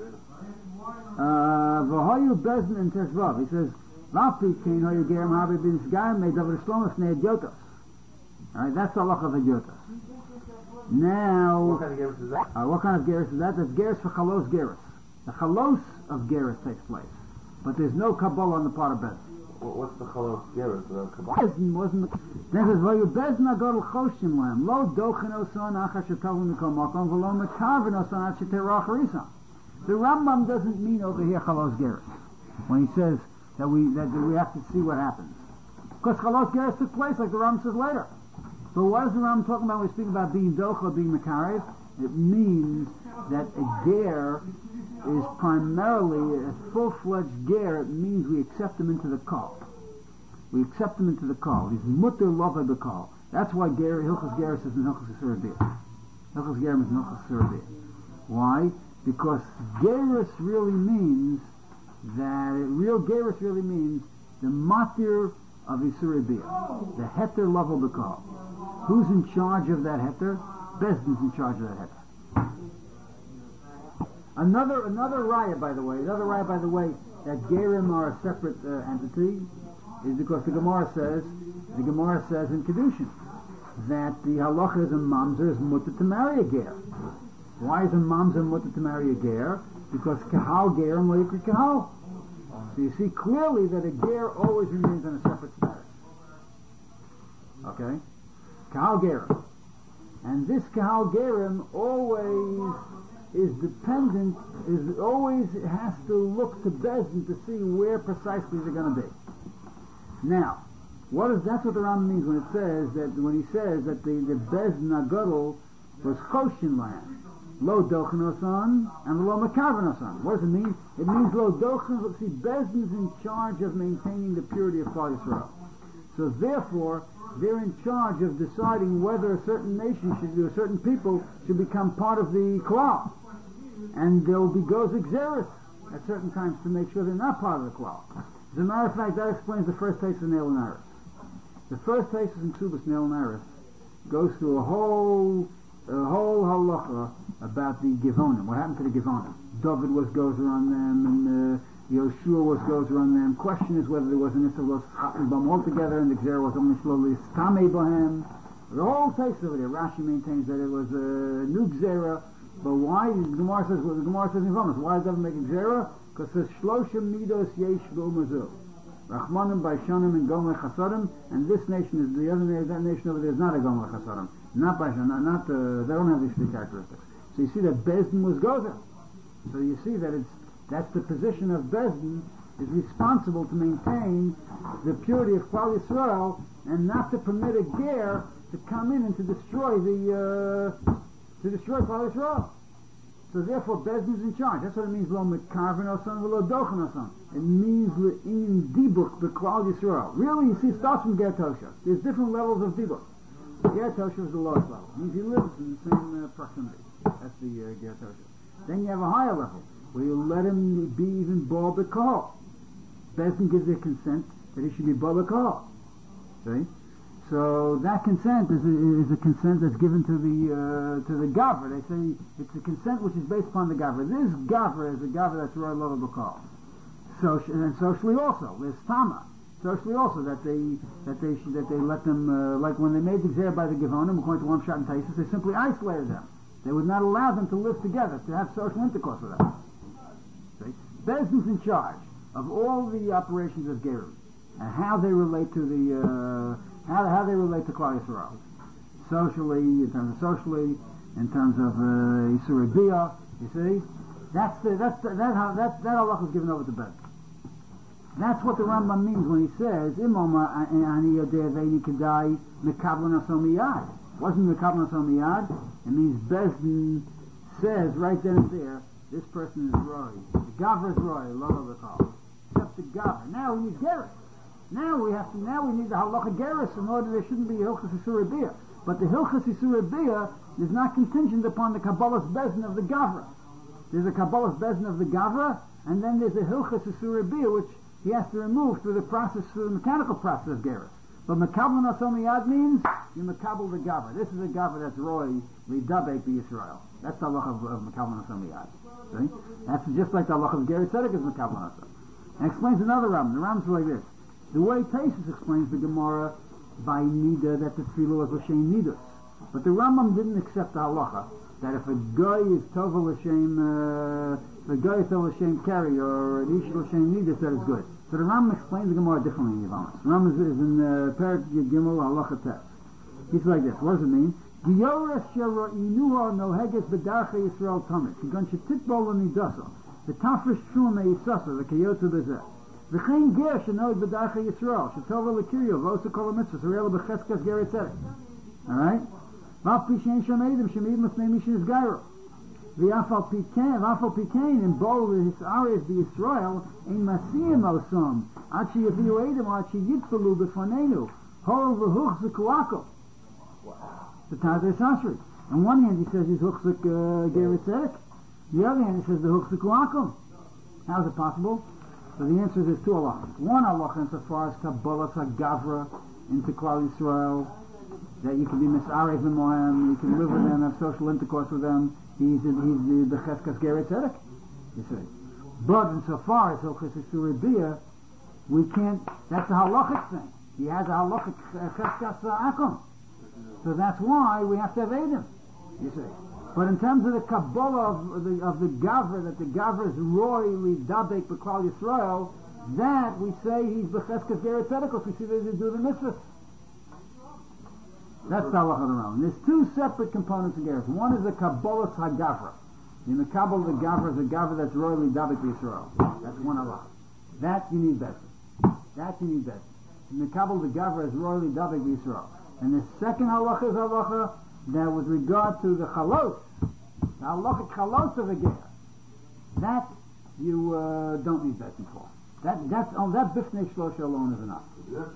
V'hoyu Bezdin in Tezvav. He says, V'api kein hoyu gerem habi bin sgaim mei davar shlomas nei idiotas. Alright, that's the halach of idiotas. Now, What kind of gerus is that? what kind of gerus is that? That's gerus for chalos gerus. The chalos of gerus takes place. But there's no Kabbalah on the part of Bezdin. What's the chalos gerus? Bezdin wasn't. Then it says, "V'yu Bezdin agadol choshim lehem lo dochen oson achas shetavim mikol makom v'lo mekaven oson ad sheterach harisam." The Rambam doesn't mean over here chalos gerus when he says that we have to see what happens, because chalos gerus took place, like the Rambam says later. But what is the Rambam talking about when we speak about being docha or being mekarev? It means that a ger is primarily a full-fledged ger. It means we accept him into the kol. We accept him into the kol. He's mutter lova b'kol. That's why Hilchos Gerus is in Hilchos Yisur B'yah. Hilchos Gerus is in Hilchos Yisur B'yah. Why? Because Gerus really means real Gerus really means the matir of Yisur B'yah, the heter lova b'kol. Who's in charge of that heter? Bezdin's in charge of that heter. Another raya, by the way, that Gerim are a separate entity is because the Gemara says in Kedushin that the halacha is a mamzer is mutter to marry a ger. Why is a mamzer mutter to marry a ger? Because kahal gerim lo yikri kahal. So you see clearly that a ger always remains on a separate status. Okay, kahal gerim, and this kahal gerim always always has to look to Bezdin to see where precisely they're going to be. Now, that's what the Rambam means when he says that the Bezdin Agadol was Choshin land, Lo Dochen Osan and Lo Mekaven Osan. What does it mean? It means Lo Dochen. See, Bezdin's in charge of maintaining the purity of Klal Yisrael. So therefore, they're in charge of deciding whether a certain nation a certain people should become part of the Klal. And there will be goes exeris at certain times to make sure they're not part of the Klal. As a matter of fact, that explains the first case of Neil and Aris. The first case in Ksubas Neil and Aris goes through a whole halacha about the Givonim. What happened to the Givonim? David was gozer on them, and Yoshua was gozer on them. Question is whether there was an Issa was Chatnbam altogether, and the Gzera was only slowly Stame Bohem. The whole case over there, Rashi maintains that it was a new Gzera. But why? The Gemara says in Vamos, why does David make a Gzera? Because it says Shloshim Midos Yesh B'umazu. Rachmanim Baishanim and Gomer Chasadim, and this nation is the other nation. That nation over there is not a Gomer Chasadim, not Baishanim, they don't have these three characteristics. So you see that Bezdin was Gozer. So you see that that's the position of Bezdin is responsible to maintain the purity of Klal Yisrael and not to permit a ger to come in and to destroy Klal Yisrael. So therefore, Bezdin is in charge. That's what it means, lo mekarven osan v'lo dochen osan. It means in dibuk b'Klal Yisrael. Really, you see, it starts from ger tosha. There's different levels of dibuk. Ger tosha is the lowest level. It means he lives in the same proximity. That's the ger tosha. Then you have a higher level, where you let him be even bo b'kol. Bezdin gives their consent that he should be bo b'kol. See? So that consent is a consent that's given to the gavra. They say it's a consent which is based upon the gavra. This gavra is a gavra that's roy lo b'kol. And socially also, there's tama. Socially also that they let them like when they made the gzera by the Gevonim according to one shot and Taisus, they simply isolated them. They would not allow them to live together, to have social intercourse with them. See? Bezdin's in charge of all the operations of Gerut and how they relate to the how they relate to Klal Yisrael. Socially, in terms of Yisur Biyah, you see, that halacha is given over to Bezdin. That's what the Rambam means when he says Imom ani yodei veini kedai mekablan asom miyad. Wasn't mekablan asom miyad? It means Bezdin says right then and there, this person is roy. The gavra is roy, lo v'kol. Except the gavra. Now he needs gerus. Now we need the halacha gerus in order there shouldn't be hilchas Yisur Biyah. But the hilchas Yisur Biyah is not contingent upon the kabbalas bezdin of the gavra. There's a kabbalas bezdin of the gavra, and then there's a hilchas Yisur Biyah which he has to remove through the mechanical process of gerus. But mekabel nasom miyad means you mekabel the gavra. This is a gavra that's roy lidabek b'Yisrael. That's the halacha of mekabel nasom miyad. See? That's just like the halacha of gerus tzedek is mekabel nasom. And explains another Rambam. The Rambam's like this. The way Taisus explains the Gemara by Nida that the tefillah was l'shem nidus. But the Rambam didn't accept the halacha that if a guy is tovel l'shem carry or an ish l'shem nidus, that is good. So the Rambam explains the Gemara differently in Yevamos. The Rambam is in Perek Gimel halacha tes. He's like this. What does it mean? Giyores shero'inuha noheges b'darchei Yisrael tamid. Kigon shetitbol l'nidasa. The tafresh shum me'isasa. The kayotah b'zeh. V'chein ger shenoid b'darchei Yisrael. Shetova l'kiryo. V'osa kol ha'mitzvah. S're'ela b'cheskas ger etzedek. Alright? V'af pishen shamedim. Shamedim l'fnei mishin is gairo. V'afal pikein in bol his areas b'Yisrael in masiyim osam. Ad she'yaviu edim or ad she'yitfalu b'fanenu. Hol v'huch z'kuako. The Tazir Sashri. On one hand he says he's huchzik ger etzedek. The other hand he says the huchzik kuakum. How is it possible? So the answer is there's two halachas. One halacha insofar as kabbalas hagavra into Klal Yisrael, that you can be misarei v'mohem, you can live with them, have social intercourse with them. He's the cheskas ger etzedek, you see. But insofar as hilchos Yisur Biyah, we can't. That's a halachic thing. He has a halachic cheskas akum. So that's why we have to evade him, you see. But in terms of the Kabbalah of the Gavra, that the Gavra is roy lidabek b'Klal Yisrael, that we say he's b'cheskas ger etzedek, because we see they do the mitzvahs. That's the halacha of the Rambam. There's two separate components of gerus. One is the Kabbalah hagavra. In the Kabbalah, the Gavra is a Gavra that's roy lidabek b'Yisrael. That's one halacha. That you need better. In the Kabbalah, the Gavra is roy lidabek b'Yisrael. And the second halacha is halacha that with regard to the chalos, the halachic chalos of a ger, that you don't need betzin for. That bifnei shlosha alone is enough.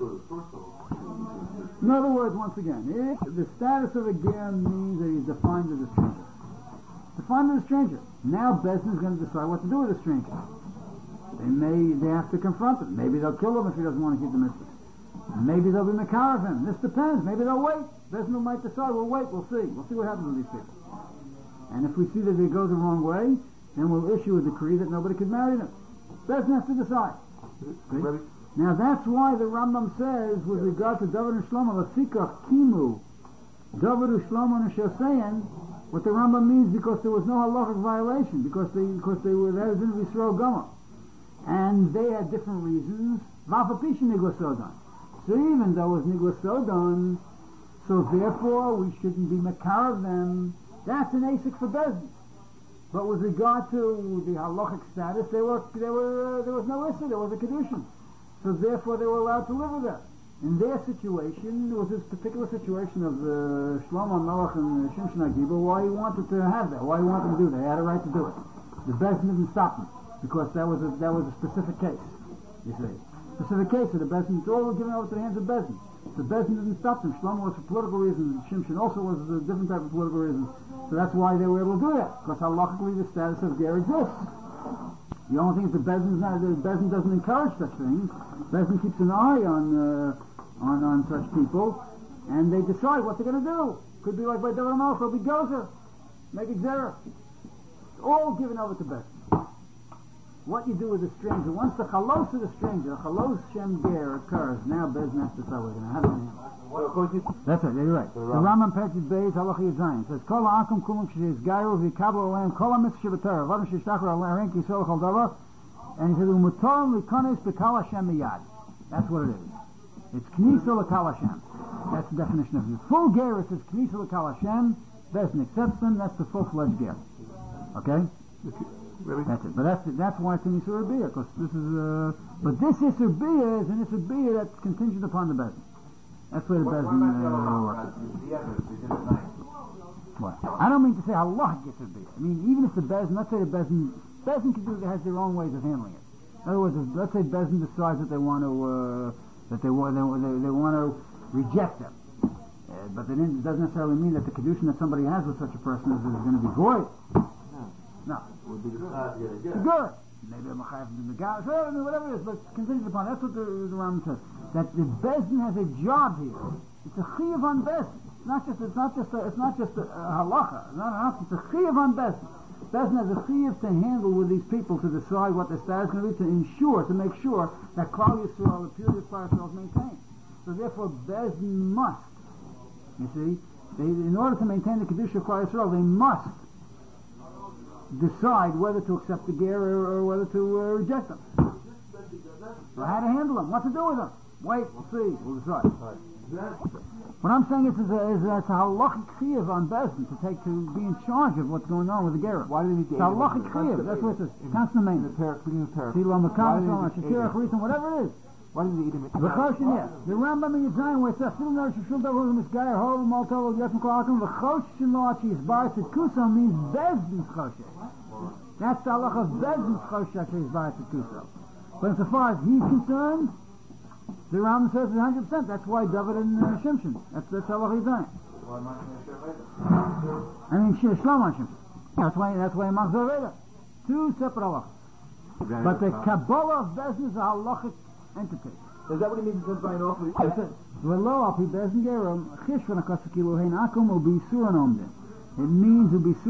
In other words, once again, the status of a ger means that he's defined as a stranger. Defined as a stranger. Now Bezdin is going to decide what to do with a stranger. They have to confront him. Maybe they'll kill him if he doesn't want to keep the mitzvah. Maybe they'll be makar of him. This depends. Maybe they'll wait. Bezdin might decide, we'll wait, we'll see. We'll see what happens with these people. And if we see that they go the wrong way, then we'll issue a decree that nobody could marry them. Bezdin has to decide. See? Now that's why the Rambam says, with regard to David and Shlomo, Lafikach Kimu, David and Shlomo and Shosein, what the Rambam means because there was no halachic violation, because they were there in Yisrael Gomer. And they had different reasons. Vafapishin Niglasodon. So even though it was Niglasodon, so therefore we shouldn't be makar of them. That's an asik for Bezdin. But with regard to the halachic status, there was no issue, there was a kedushin. So therefore they were allowed to live with them. In their situation, there was this particular situation of Shlomo Melech and Shimshon HaGibor, why he wanted to have that, why he wanted to do that. He had a right to do it. The Bezdin didn't stop him, because that was a specific case, you see. Specific case of the Bezdin, it's all given over to the hands of Bezdin. The Bezdin didn't stop him. Shlomo was for political reasons, Shimshon also was a different type of political reasons. So that's why they were able to do that, because halachically the status of ger exists. The only thing is the Bezdin doesn't encourage such things. Bezdin keeps an eye on such people, and they decide what they're going to do. Could be like by David HaMelech, it'll be Gozer, make a Gzerah. All given over to Bezdin. What you do with a stranger, once the chalos of the stranger, the chalos shem ger occurs, now Bezdin has to decide what we're going to have on him. That's it, you're right. The Rambam Perchid Beis Halacha Yizayin says, Kol ha'akum kumum kshiz gairu v'yikabel olam kol ha'mitzvah shebetorah v'adam sheshtachar al-aren kisol chol davar, and he says, u'mutorim l'konis b'kal Hashem miyad. That's what it is. It's K'nisa l'Kal Hashem. That's the definition of it. Full ger is K'nisa l'Kal Hashem. Bezdin accepts them. That's the full-fledged ger. Okay? Really? That's it. But that's why it's an Isur Biyah, because this is but this Isur Biyah is an Isur Biyah that's contingent upon the Bezdin. That's where the Bezdin works. What? I don't mean to say halachic Isur Biyah. I mean, even if the Bezdin, let's say the Bezdin has their own ways of handling it. In other words, let's say Bezdin decides that they want to reject them, but it doesn't necessarily mean that the kedushin that somebody has with such a person is going to be void. No. It would be the start to get a gift. Good. Maybe a machayev in the gas, whatever it is, but contingent upon. That's what the Rambam says. That the Bezdin has a job here. It's a chiyuv on Bezdin. It's not just a halacha. It's a chiyuv on Bezdin. Bezdin has a chiyuv to handle with these people, to decide what their status is going to be, to make sure that Klal Yisrael, the purity of Klal Yisrael, is maintained. So therefore, Bezdin must, you see, in order to maintain the kedusha of Klal Yisrael, they must decide whether to accept the ger or whether to reject them. So how to handle them, what to do with them. Wait, we'll see, we'll decide. What I'm saying is it's a halachic chiyuv on Bezdin to be in charge of what's going on with the ger. Why do they need to eat it? It's a halachic chiyuv, that's what it says. Constant maintenance. Whatever it is. Why did they eat him? The Rambam in Yizayin where it says, means Bezdin's choshe. That's the halacha of Bezdin's choshe actually is biased at Kuso. But insofar as he's concerned, the Rambam says 100%. That's why David and Shimshon. That's halacha Yizayin. I mean, Shlomo and Shimshon. That's why Machzor Veda. Two separate halachas. But the Kabbalah of Bezdin is a halachic entity. Is that what he means by an offer? It means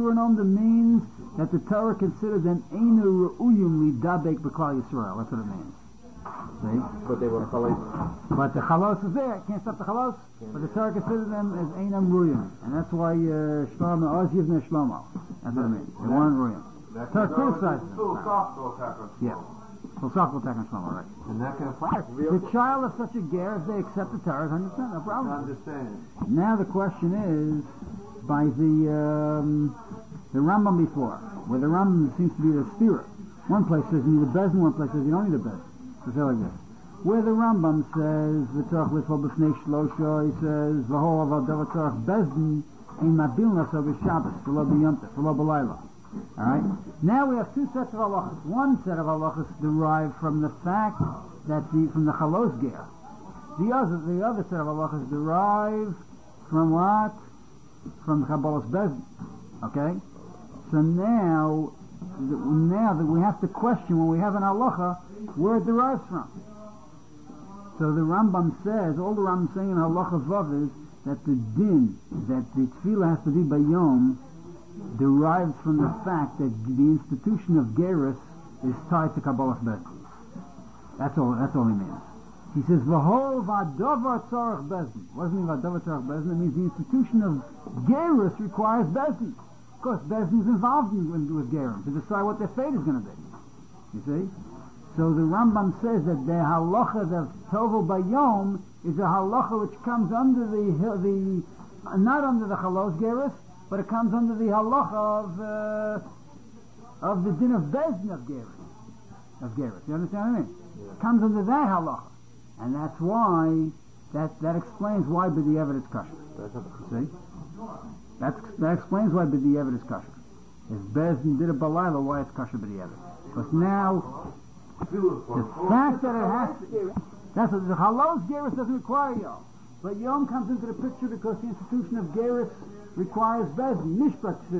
that the Torah considers them einu re'uyum lidabek b'klal Yisrael. That's what it means. See? But they were chalos. But the chalos is there. Can't stop the chalos. But the Torah considers them as einam re'uyum, and that's why Shlomo Oziv ne Shlomo. That's what it means. They weren't re'uyum. Torah criticizes them. Yeah. Philosophical attack on Shlomo, right? And that can apply. The child of such a ger, if they accept the Torah, 100%, no problem. I'm just saying. Now the question is, by the Rambam before, where the Rambam seems to be the steerer. One place says you need a Bezdin, one place says you don't need a Bezdin. So say like this. Where the Rambam says, V'tzorach l'tfol b'fnei shlosha, he says, V'hol aval davar tzorach Bezdin, ein mabil naso b'Shabbos, v'lo b'yomtef, v'lo b'layla. Alright? Now we have two sets of halachas. One set of halachas derived from the fact that from the chalos ger. The other set of halachas derived from what? From the Kabbalah's Bezdin. Okay? So now that we have to question when we have an halacha where it derives from. So the Rambam says, all the Rambam saying in halacha vav is that the din, that the tefillah has to be by yom, derives from the fact that the institution of gerus is tied to Kabbalah's Bezdin. That's all he means. He says, V'hol v'adavar tzorach Bezdin. What does it mean v'adavar tzorach Bezdin? It means the institution of gerus requires Bezdin. Of course, Bezdin is involved with gerim to decide what their fate is going to be. You see? So the Rambam says that the halacha of Tovel Bayom is a halacha which comes under the not under the Chalos Gerus, but it comes under the halacha of the din of Bezdin of Gerus. You understand what I mean? Yeah. It comes under that halacha. And that's why That explains why b'di'evet is kosher. See? That explains why b'di'evet is kosher. If Bezdin did it balayla, why it's kosher b'di'evet? Because now, the fact that it has to, that's what the halos gerus doesn't require yom. But yom comes into the picture because the institution of gerus requires Bezdin. Mishpat is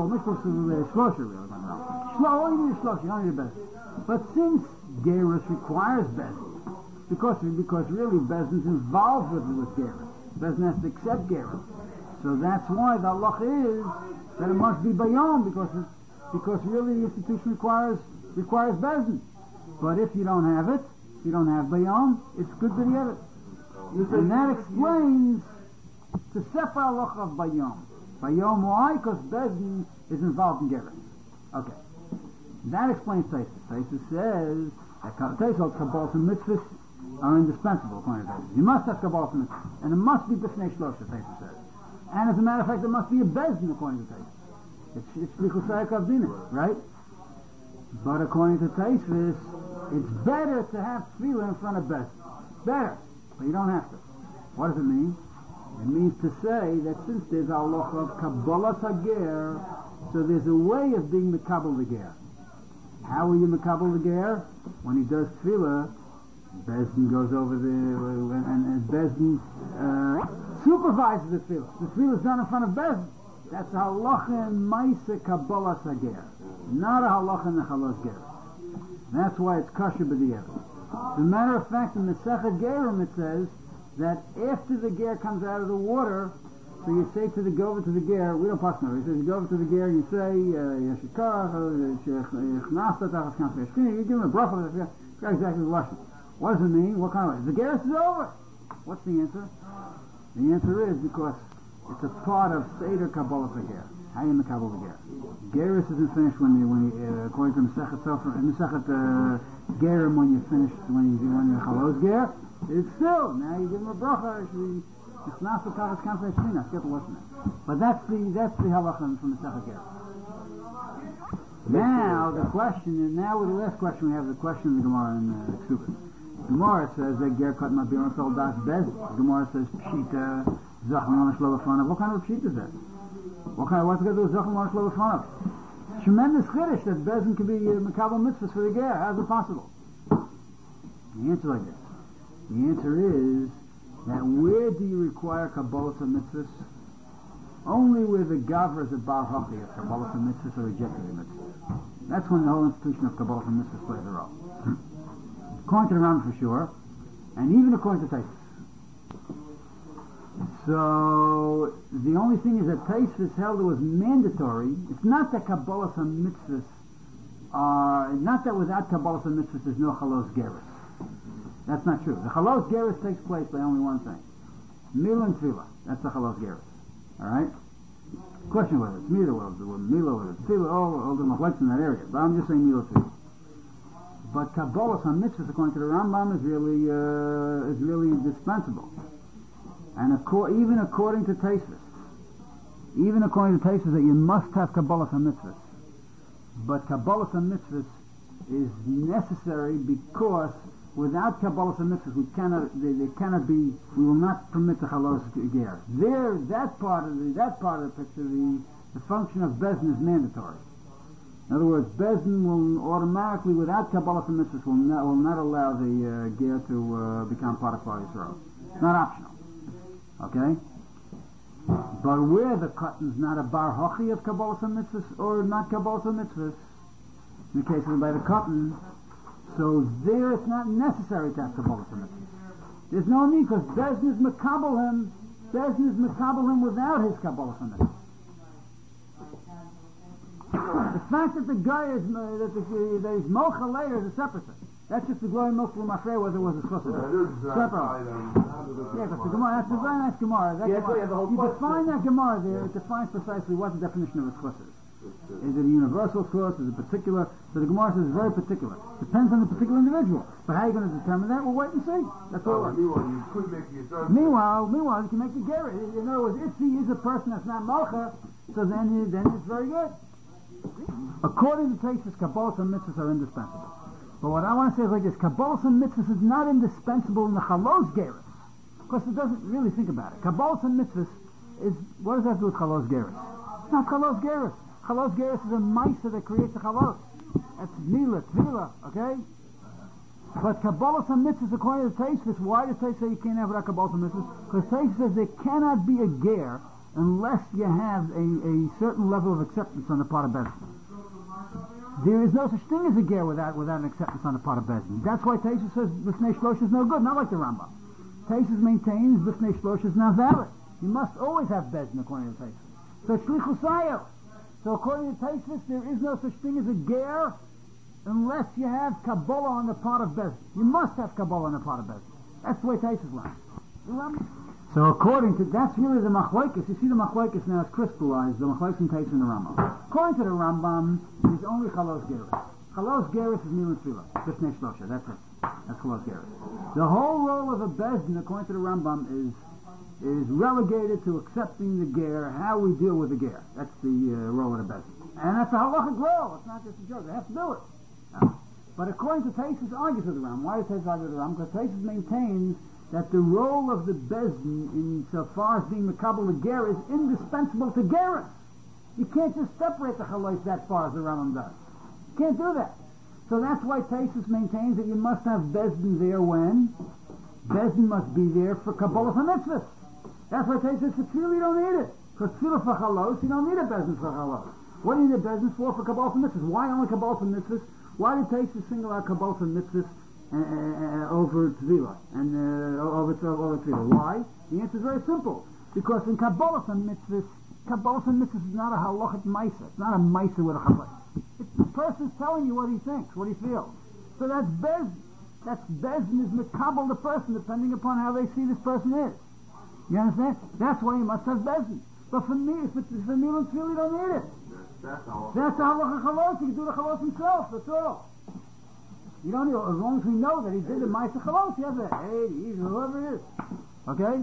shlosha really. Only need a shlosha, you don't need a Bezdin. But since gerus requires Bezdin, because really Bezdin's involved with gerus. Bezdin has to accept gerus. So that's why the halacha is that it must be bayom, because really the institution requires Bezdin. But if you don't have it, if you don't have bayom, it's good to have it. And that explains the sefer halacha of bayom. Bayom, why? Because Bezdin is involved in gerus. Okay. That explains Taisus. Taisus says that Kabbalah and mitzvahs are indispensable according to Taisus. You must have Kabbalah and mitzvahs. And it must be b'fnei shlosha, Taisus says. And as a matter of fact, there must be a Bezdin according to Taisus. It's Lichusayik Avdina, right? But according to Taisus, it's better to have tefillah in front of Bezdin. Better. But you don't have to. What does it mean? It means to say that since there's a halacha of Kabbalah Hager, so there's a way of being Mekabel the Ger. How are you Mekabel the Ger? When he does tefillah, Bezdin goes over there and Bezdin supervises the tefillah. The tefillah is done in front of Bezdin. That's a halacha in Maisa Kabbalah Hager, not a halacha in the Chalos Ger. That's why it's kosher b'di'evet. As a matter of fact, in the Sechet Gerim it says that after the ger comes out of the water, so you say to the go over to the ger, we don't pass no, he says you go over to the ger and you say Yeshikach, Yechnasta, Tachas Kanfei Yeshkin, you give him a bracha, that's exactly the lesson. What does it mean? What kind of way? The ger is over. What's the answer? The answer is because it's a part of Seder Kabbalah Ger. How you Mekabel the ger? Gerus isn't finished when you according to Mesechet Sofer, Mesechet Gerim when you finish when you Chalos Ger. It's still now you give him a bracha. It's not the Tachas Kanfei Shmina. Get the lesson. But that's the halacha from the Mesechet Ger. Now the question, and now with the last question we have the question of the Gemara in Ksubas. Gemara says that ger cut my beer sold das bez. Gemara says pshita zachan shlo b'fanav. What kind of pshita is that? What's it got to do with zachan shlo b'fanav? Tremendous chiddush that bezin can be mekabel mitzvahs for the ger. How is it possible? The answer like this. The answer is that where do you require kabbalah mitzvahs? Only where the gavra is a bar hachi of kabbalah mitzvahs or rejecting the mitzvahs. That's when the whole institution of kabbalah mitzvahs plays a role. According to the Ram for sure, and even according to Taisus. So the only thing is that Taisus held it was mandatory. It's not that Kabbalah and mitzvahs are, not that without Kabbalah and mitzvahs there's no Chalos Gerus. That's not true. The Chalos Gerus takes place by only one thing. Mila and Tefillah. That's the Chalos Gerus. Alright? Question whether it's Mila, whether it's Tefillah, all the Machlekes in that area. But I'm just saying Mila Tefillah. But Kabbalah and mitzvahs, according to the Rambam, is really indispensable. And even according to Taisus, that you must have Kabbalah and mitzvahs. But Kabbalah and mitzvahs is necessary because without Kabbalah and mitzvahs, we will not permit the Chalos Ger. There, that part of the picture, the function of Bezdin is mandatory. In other words, Bezdin will automatically, without Kabbalah and mitzvahs, will not allow the ger to become part of Klal Yisrael. It's not optional. Okay? But where the cotton's not a bar hochi of Kabbalah and mitzvahs, or not Kabbalah and mitzvahs, in the case of by the cotton, so there it's not necessary to have Kabbalah and mitzvahs. There's no need, because Bezdin is mekabel him without his Kabbalah and mitzvahs. The fact that the guy is that he's mocha later is a separate thing. That's just the glory most of afraid whether it was a chusser. Separate. Yeah, because the Gemara, that's a very nice Gemara. You define that Gemara there, it defines precisely what the definition of a chusser is. Is it a universal source? Is it particular? So the Gemara says it's very particular. Depends on the particular individual. But how are you going to determine that? We'll wait and see. That's all. Meanwhile, you can make the ger. In other words, if he is a person that's not mocha, so then it's very good. According to Taisus, Kabbalah and mitzvahs are indispensable. But what I want to say is like this: Kabbalah and mitzvahs is not indispensable in the Chalos Gerus. Of Because it doesn't really think about it. Kabbalah and mitzvahs is, what does that do with chalos geras? It's not chalos geras. Chalos geras is a maisa that creates a chalos. That's mila, tvila, okay? But Kabbalah and mitzvahs, according to Tosfos, why does Tosfos say you can't have without Kabbalah and mitzvahs? Because Tosfos says there cannot be a ger unless you have a certain level of acceptance on the part of Bezdin. There is no such thing as a ger without an acceptance on the part of Bezdin. That's why Tosfos says B'fnei Shlosh is no good, not like the Rambam. Tosfos maintains B'fnei Shlosh is not valid. You must always have Bezdin according to Tosfos. So Shlichus Hayel. So according to Tosfos, there is no such thing as a ger unless you have Kabbalah on the part of Bezdin. You must have Kabbalah on the part of Bezdin. That's the way Tosfos learns. So according to, that's really the machlokes. You see the machlokes now is crystallized, the machlokes in Tosfos and the Rambam. According to the Rambam, there's only chalos geras. Chalos geras is milah tefillah, b'fnei shlosha, that's it. That's chalos geras. The whole role of a bezdin, according to the Rambam, is relegated to accepting the ger, how we deal with the ger. That's the role of the bezdin. And that's a halachic role, it's not just a joke, they have to do it. But according to Tosfos, argues with the Rambam. Why does Tosfos argue with the Rambam? Because Tosfos maintains that the role of the bezdin, in so far as being makabel the ger, is indispensable to geras. You can't just separate the chalos that far as the Rambam does. You can't do that. So that's why Tosfos maintains that you must have bezdin there when bezdin must be there for kabbalah for mitzvahs. That's why Tosfos says for tefillah you don't need it. For tefillah for chalos you don't need a bezdin for chalos. What do you need a bezdin for kabbalah for mitzvahs? Why only kabbalah for mitzvahs? Why did Tosfos single out kabbalah for mitzvahs over tefillah and over tefillah? Why? The answer is very simple. Because in kabbalah for mitzvahs is not a halachic maisa. It's not a maisa with a halach. It's the person's telling you what he thinks, what he feels. So that's bezdin. That's bezdin is makabel the person depending upon how they see this person is. You understand? That's why you must have bezdin. But for me, if it's for me and tefillah, you don't need it. That's the halacha chalos. You can do the chalos himself. That's all. You don't need, as long as we know that he did the maisa chalos, he has a hey, whoever it is. Okay.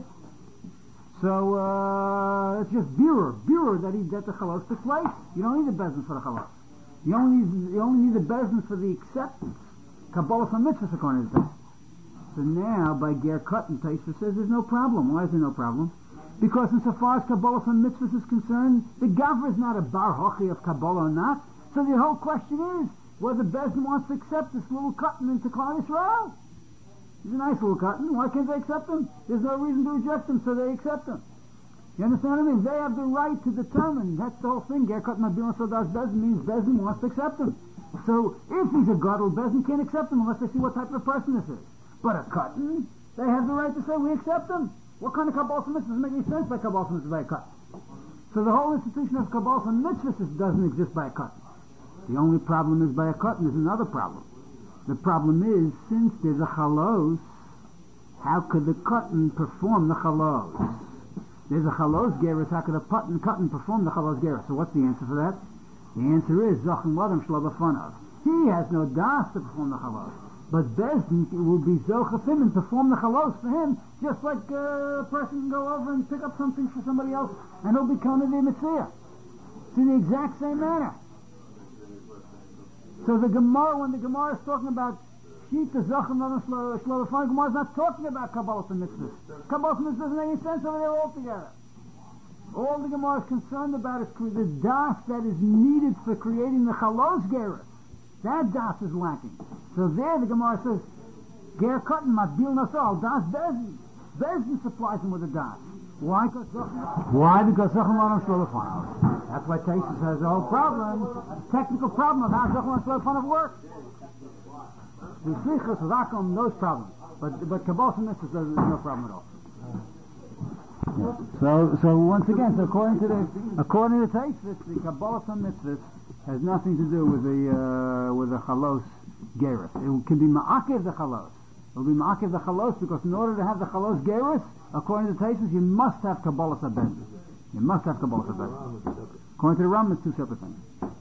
So it's just birur that the chalos took place. You don't need the bezdin for the chalos. You only need the bezdin for the acceptance. Kabbalah for mitzvahs according to Tosfos. So now by ger katan, Tosfos says there's no problem. Why is there no problem? Because insofar as Kabbalah for mitzvahs is concerned, the gavra is not a bar hochi of Kabbalah or not. So the whole question is whether bezdin wants to accept this little katan into Klal Yisrael. He's a nice little cotton. Why can't they accept him? There's no reason to reject him, so they accept him. You understand what I mean? They have the right to determine. That's the whole thing. Ger katan mabilan sodas bezdin means bezdin wants to accept him. So if he's a gadol, bezdin can't accept him unless they see what type of person this is. But a cotton, they have the right to say we accept him. What kind of kabbalah mitzvahs doesn't make any sense by kabbalah mitzvahs by a cotton? So the whole institution of kabbalah mitzvahs doesn't exist by a cotton. The only problem is by a cotton. There's another problem. The problem is, since there's a chalos, how could the cotton perform the chalos? There's a chalos geras, how could a cotton perform the chalos geras? So what's the answer for that? The answer is, Zachem Ladam Shlo B'fanav. He has no das to perform the chalos. But bezdin will be zochafim and perform the chalos for him, just like a person can go over and pick up something for somebody else, and he'll be counted in mitzvah. It's in the exact same manner. So the Gemara, when the Gemara is talking about Shita Zachem Ladam Shlo B'fanav, Gemara is not talking about Kabbalah and mitzvahs. Kabbalah and mitzvahs doesn't make any sense over there altogether. All the Gemara is concerned about is the das that is needed for creating the chalos geras. That das is lacking. So there the Gemara says, ger katan matbil nasal das bezdin. Bezdin supplies him with a das. Why? Because Zachem Ladam Shlo B'fanav. That's why Tosfos has a whole problem, technical problem of how Zachem Ladam Shlo B'fanav works. The Sichos, Vakum, those problems. But Kabbalah and mitzvahs, there's no problem at all. Yeah. So once again, according to Tosfos, the Kabbalah and mitzvahs has nothing to do with the chalos geras. It can be ma'akev the chalos. It will be ma'akev the chalos because in order to have the chalos geras, according to Tosfos, you must have Kabbalah bezdin. You must have Kabbalah bezdin. According to the Rambam, it's two separate things.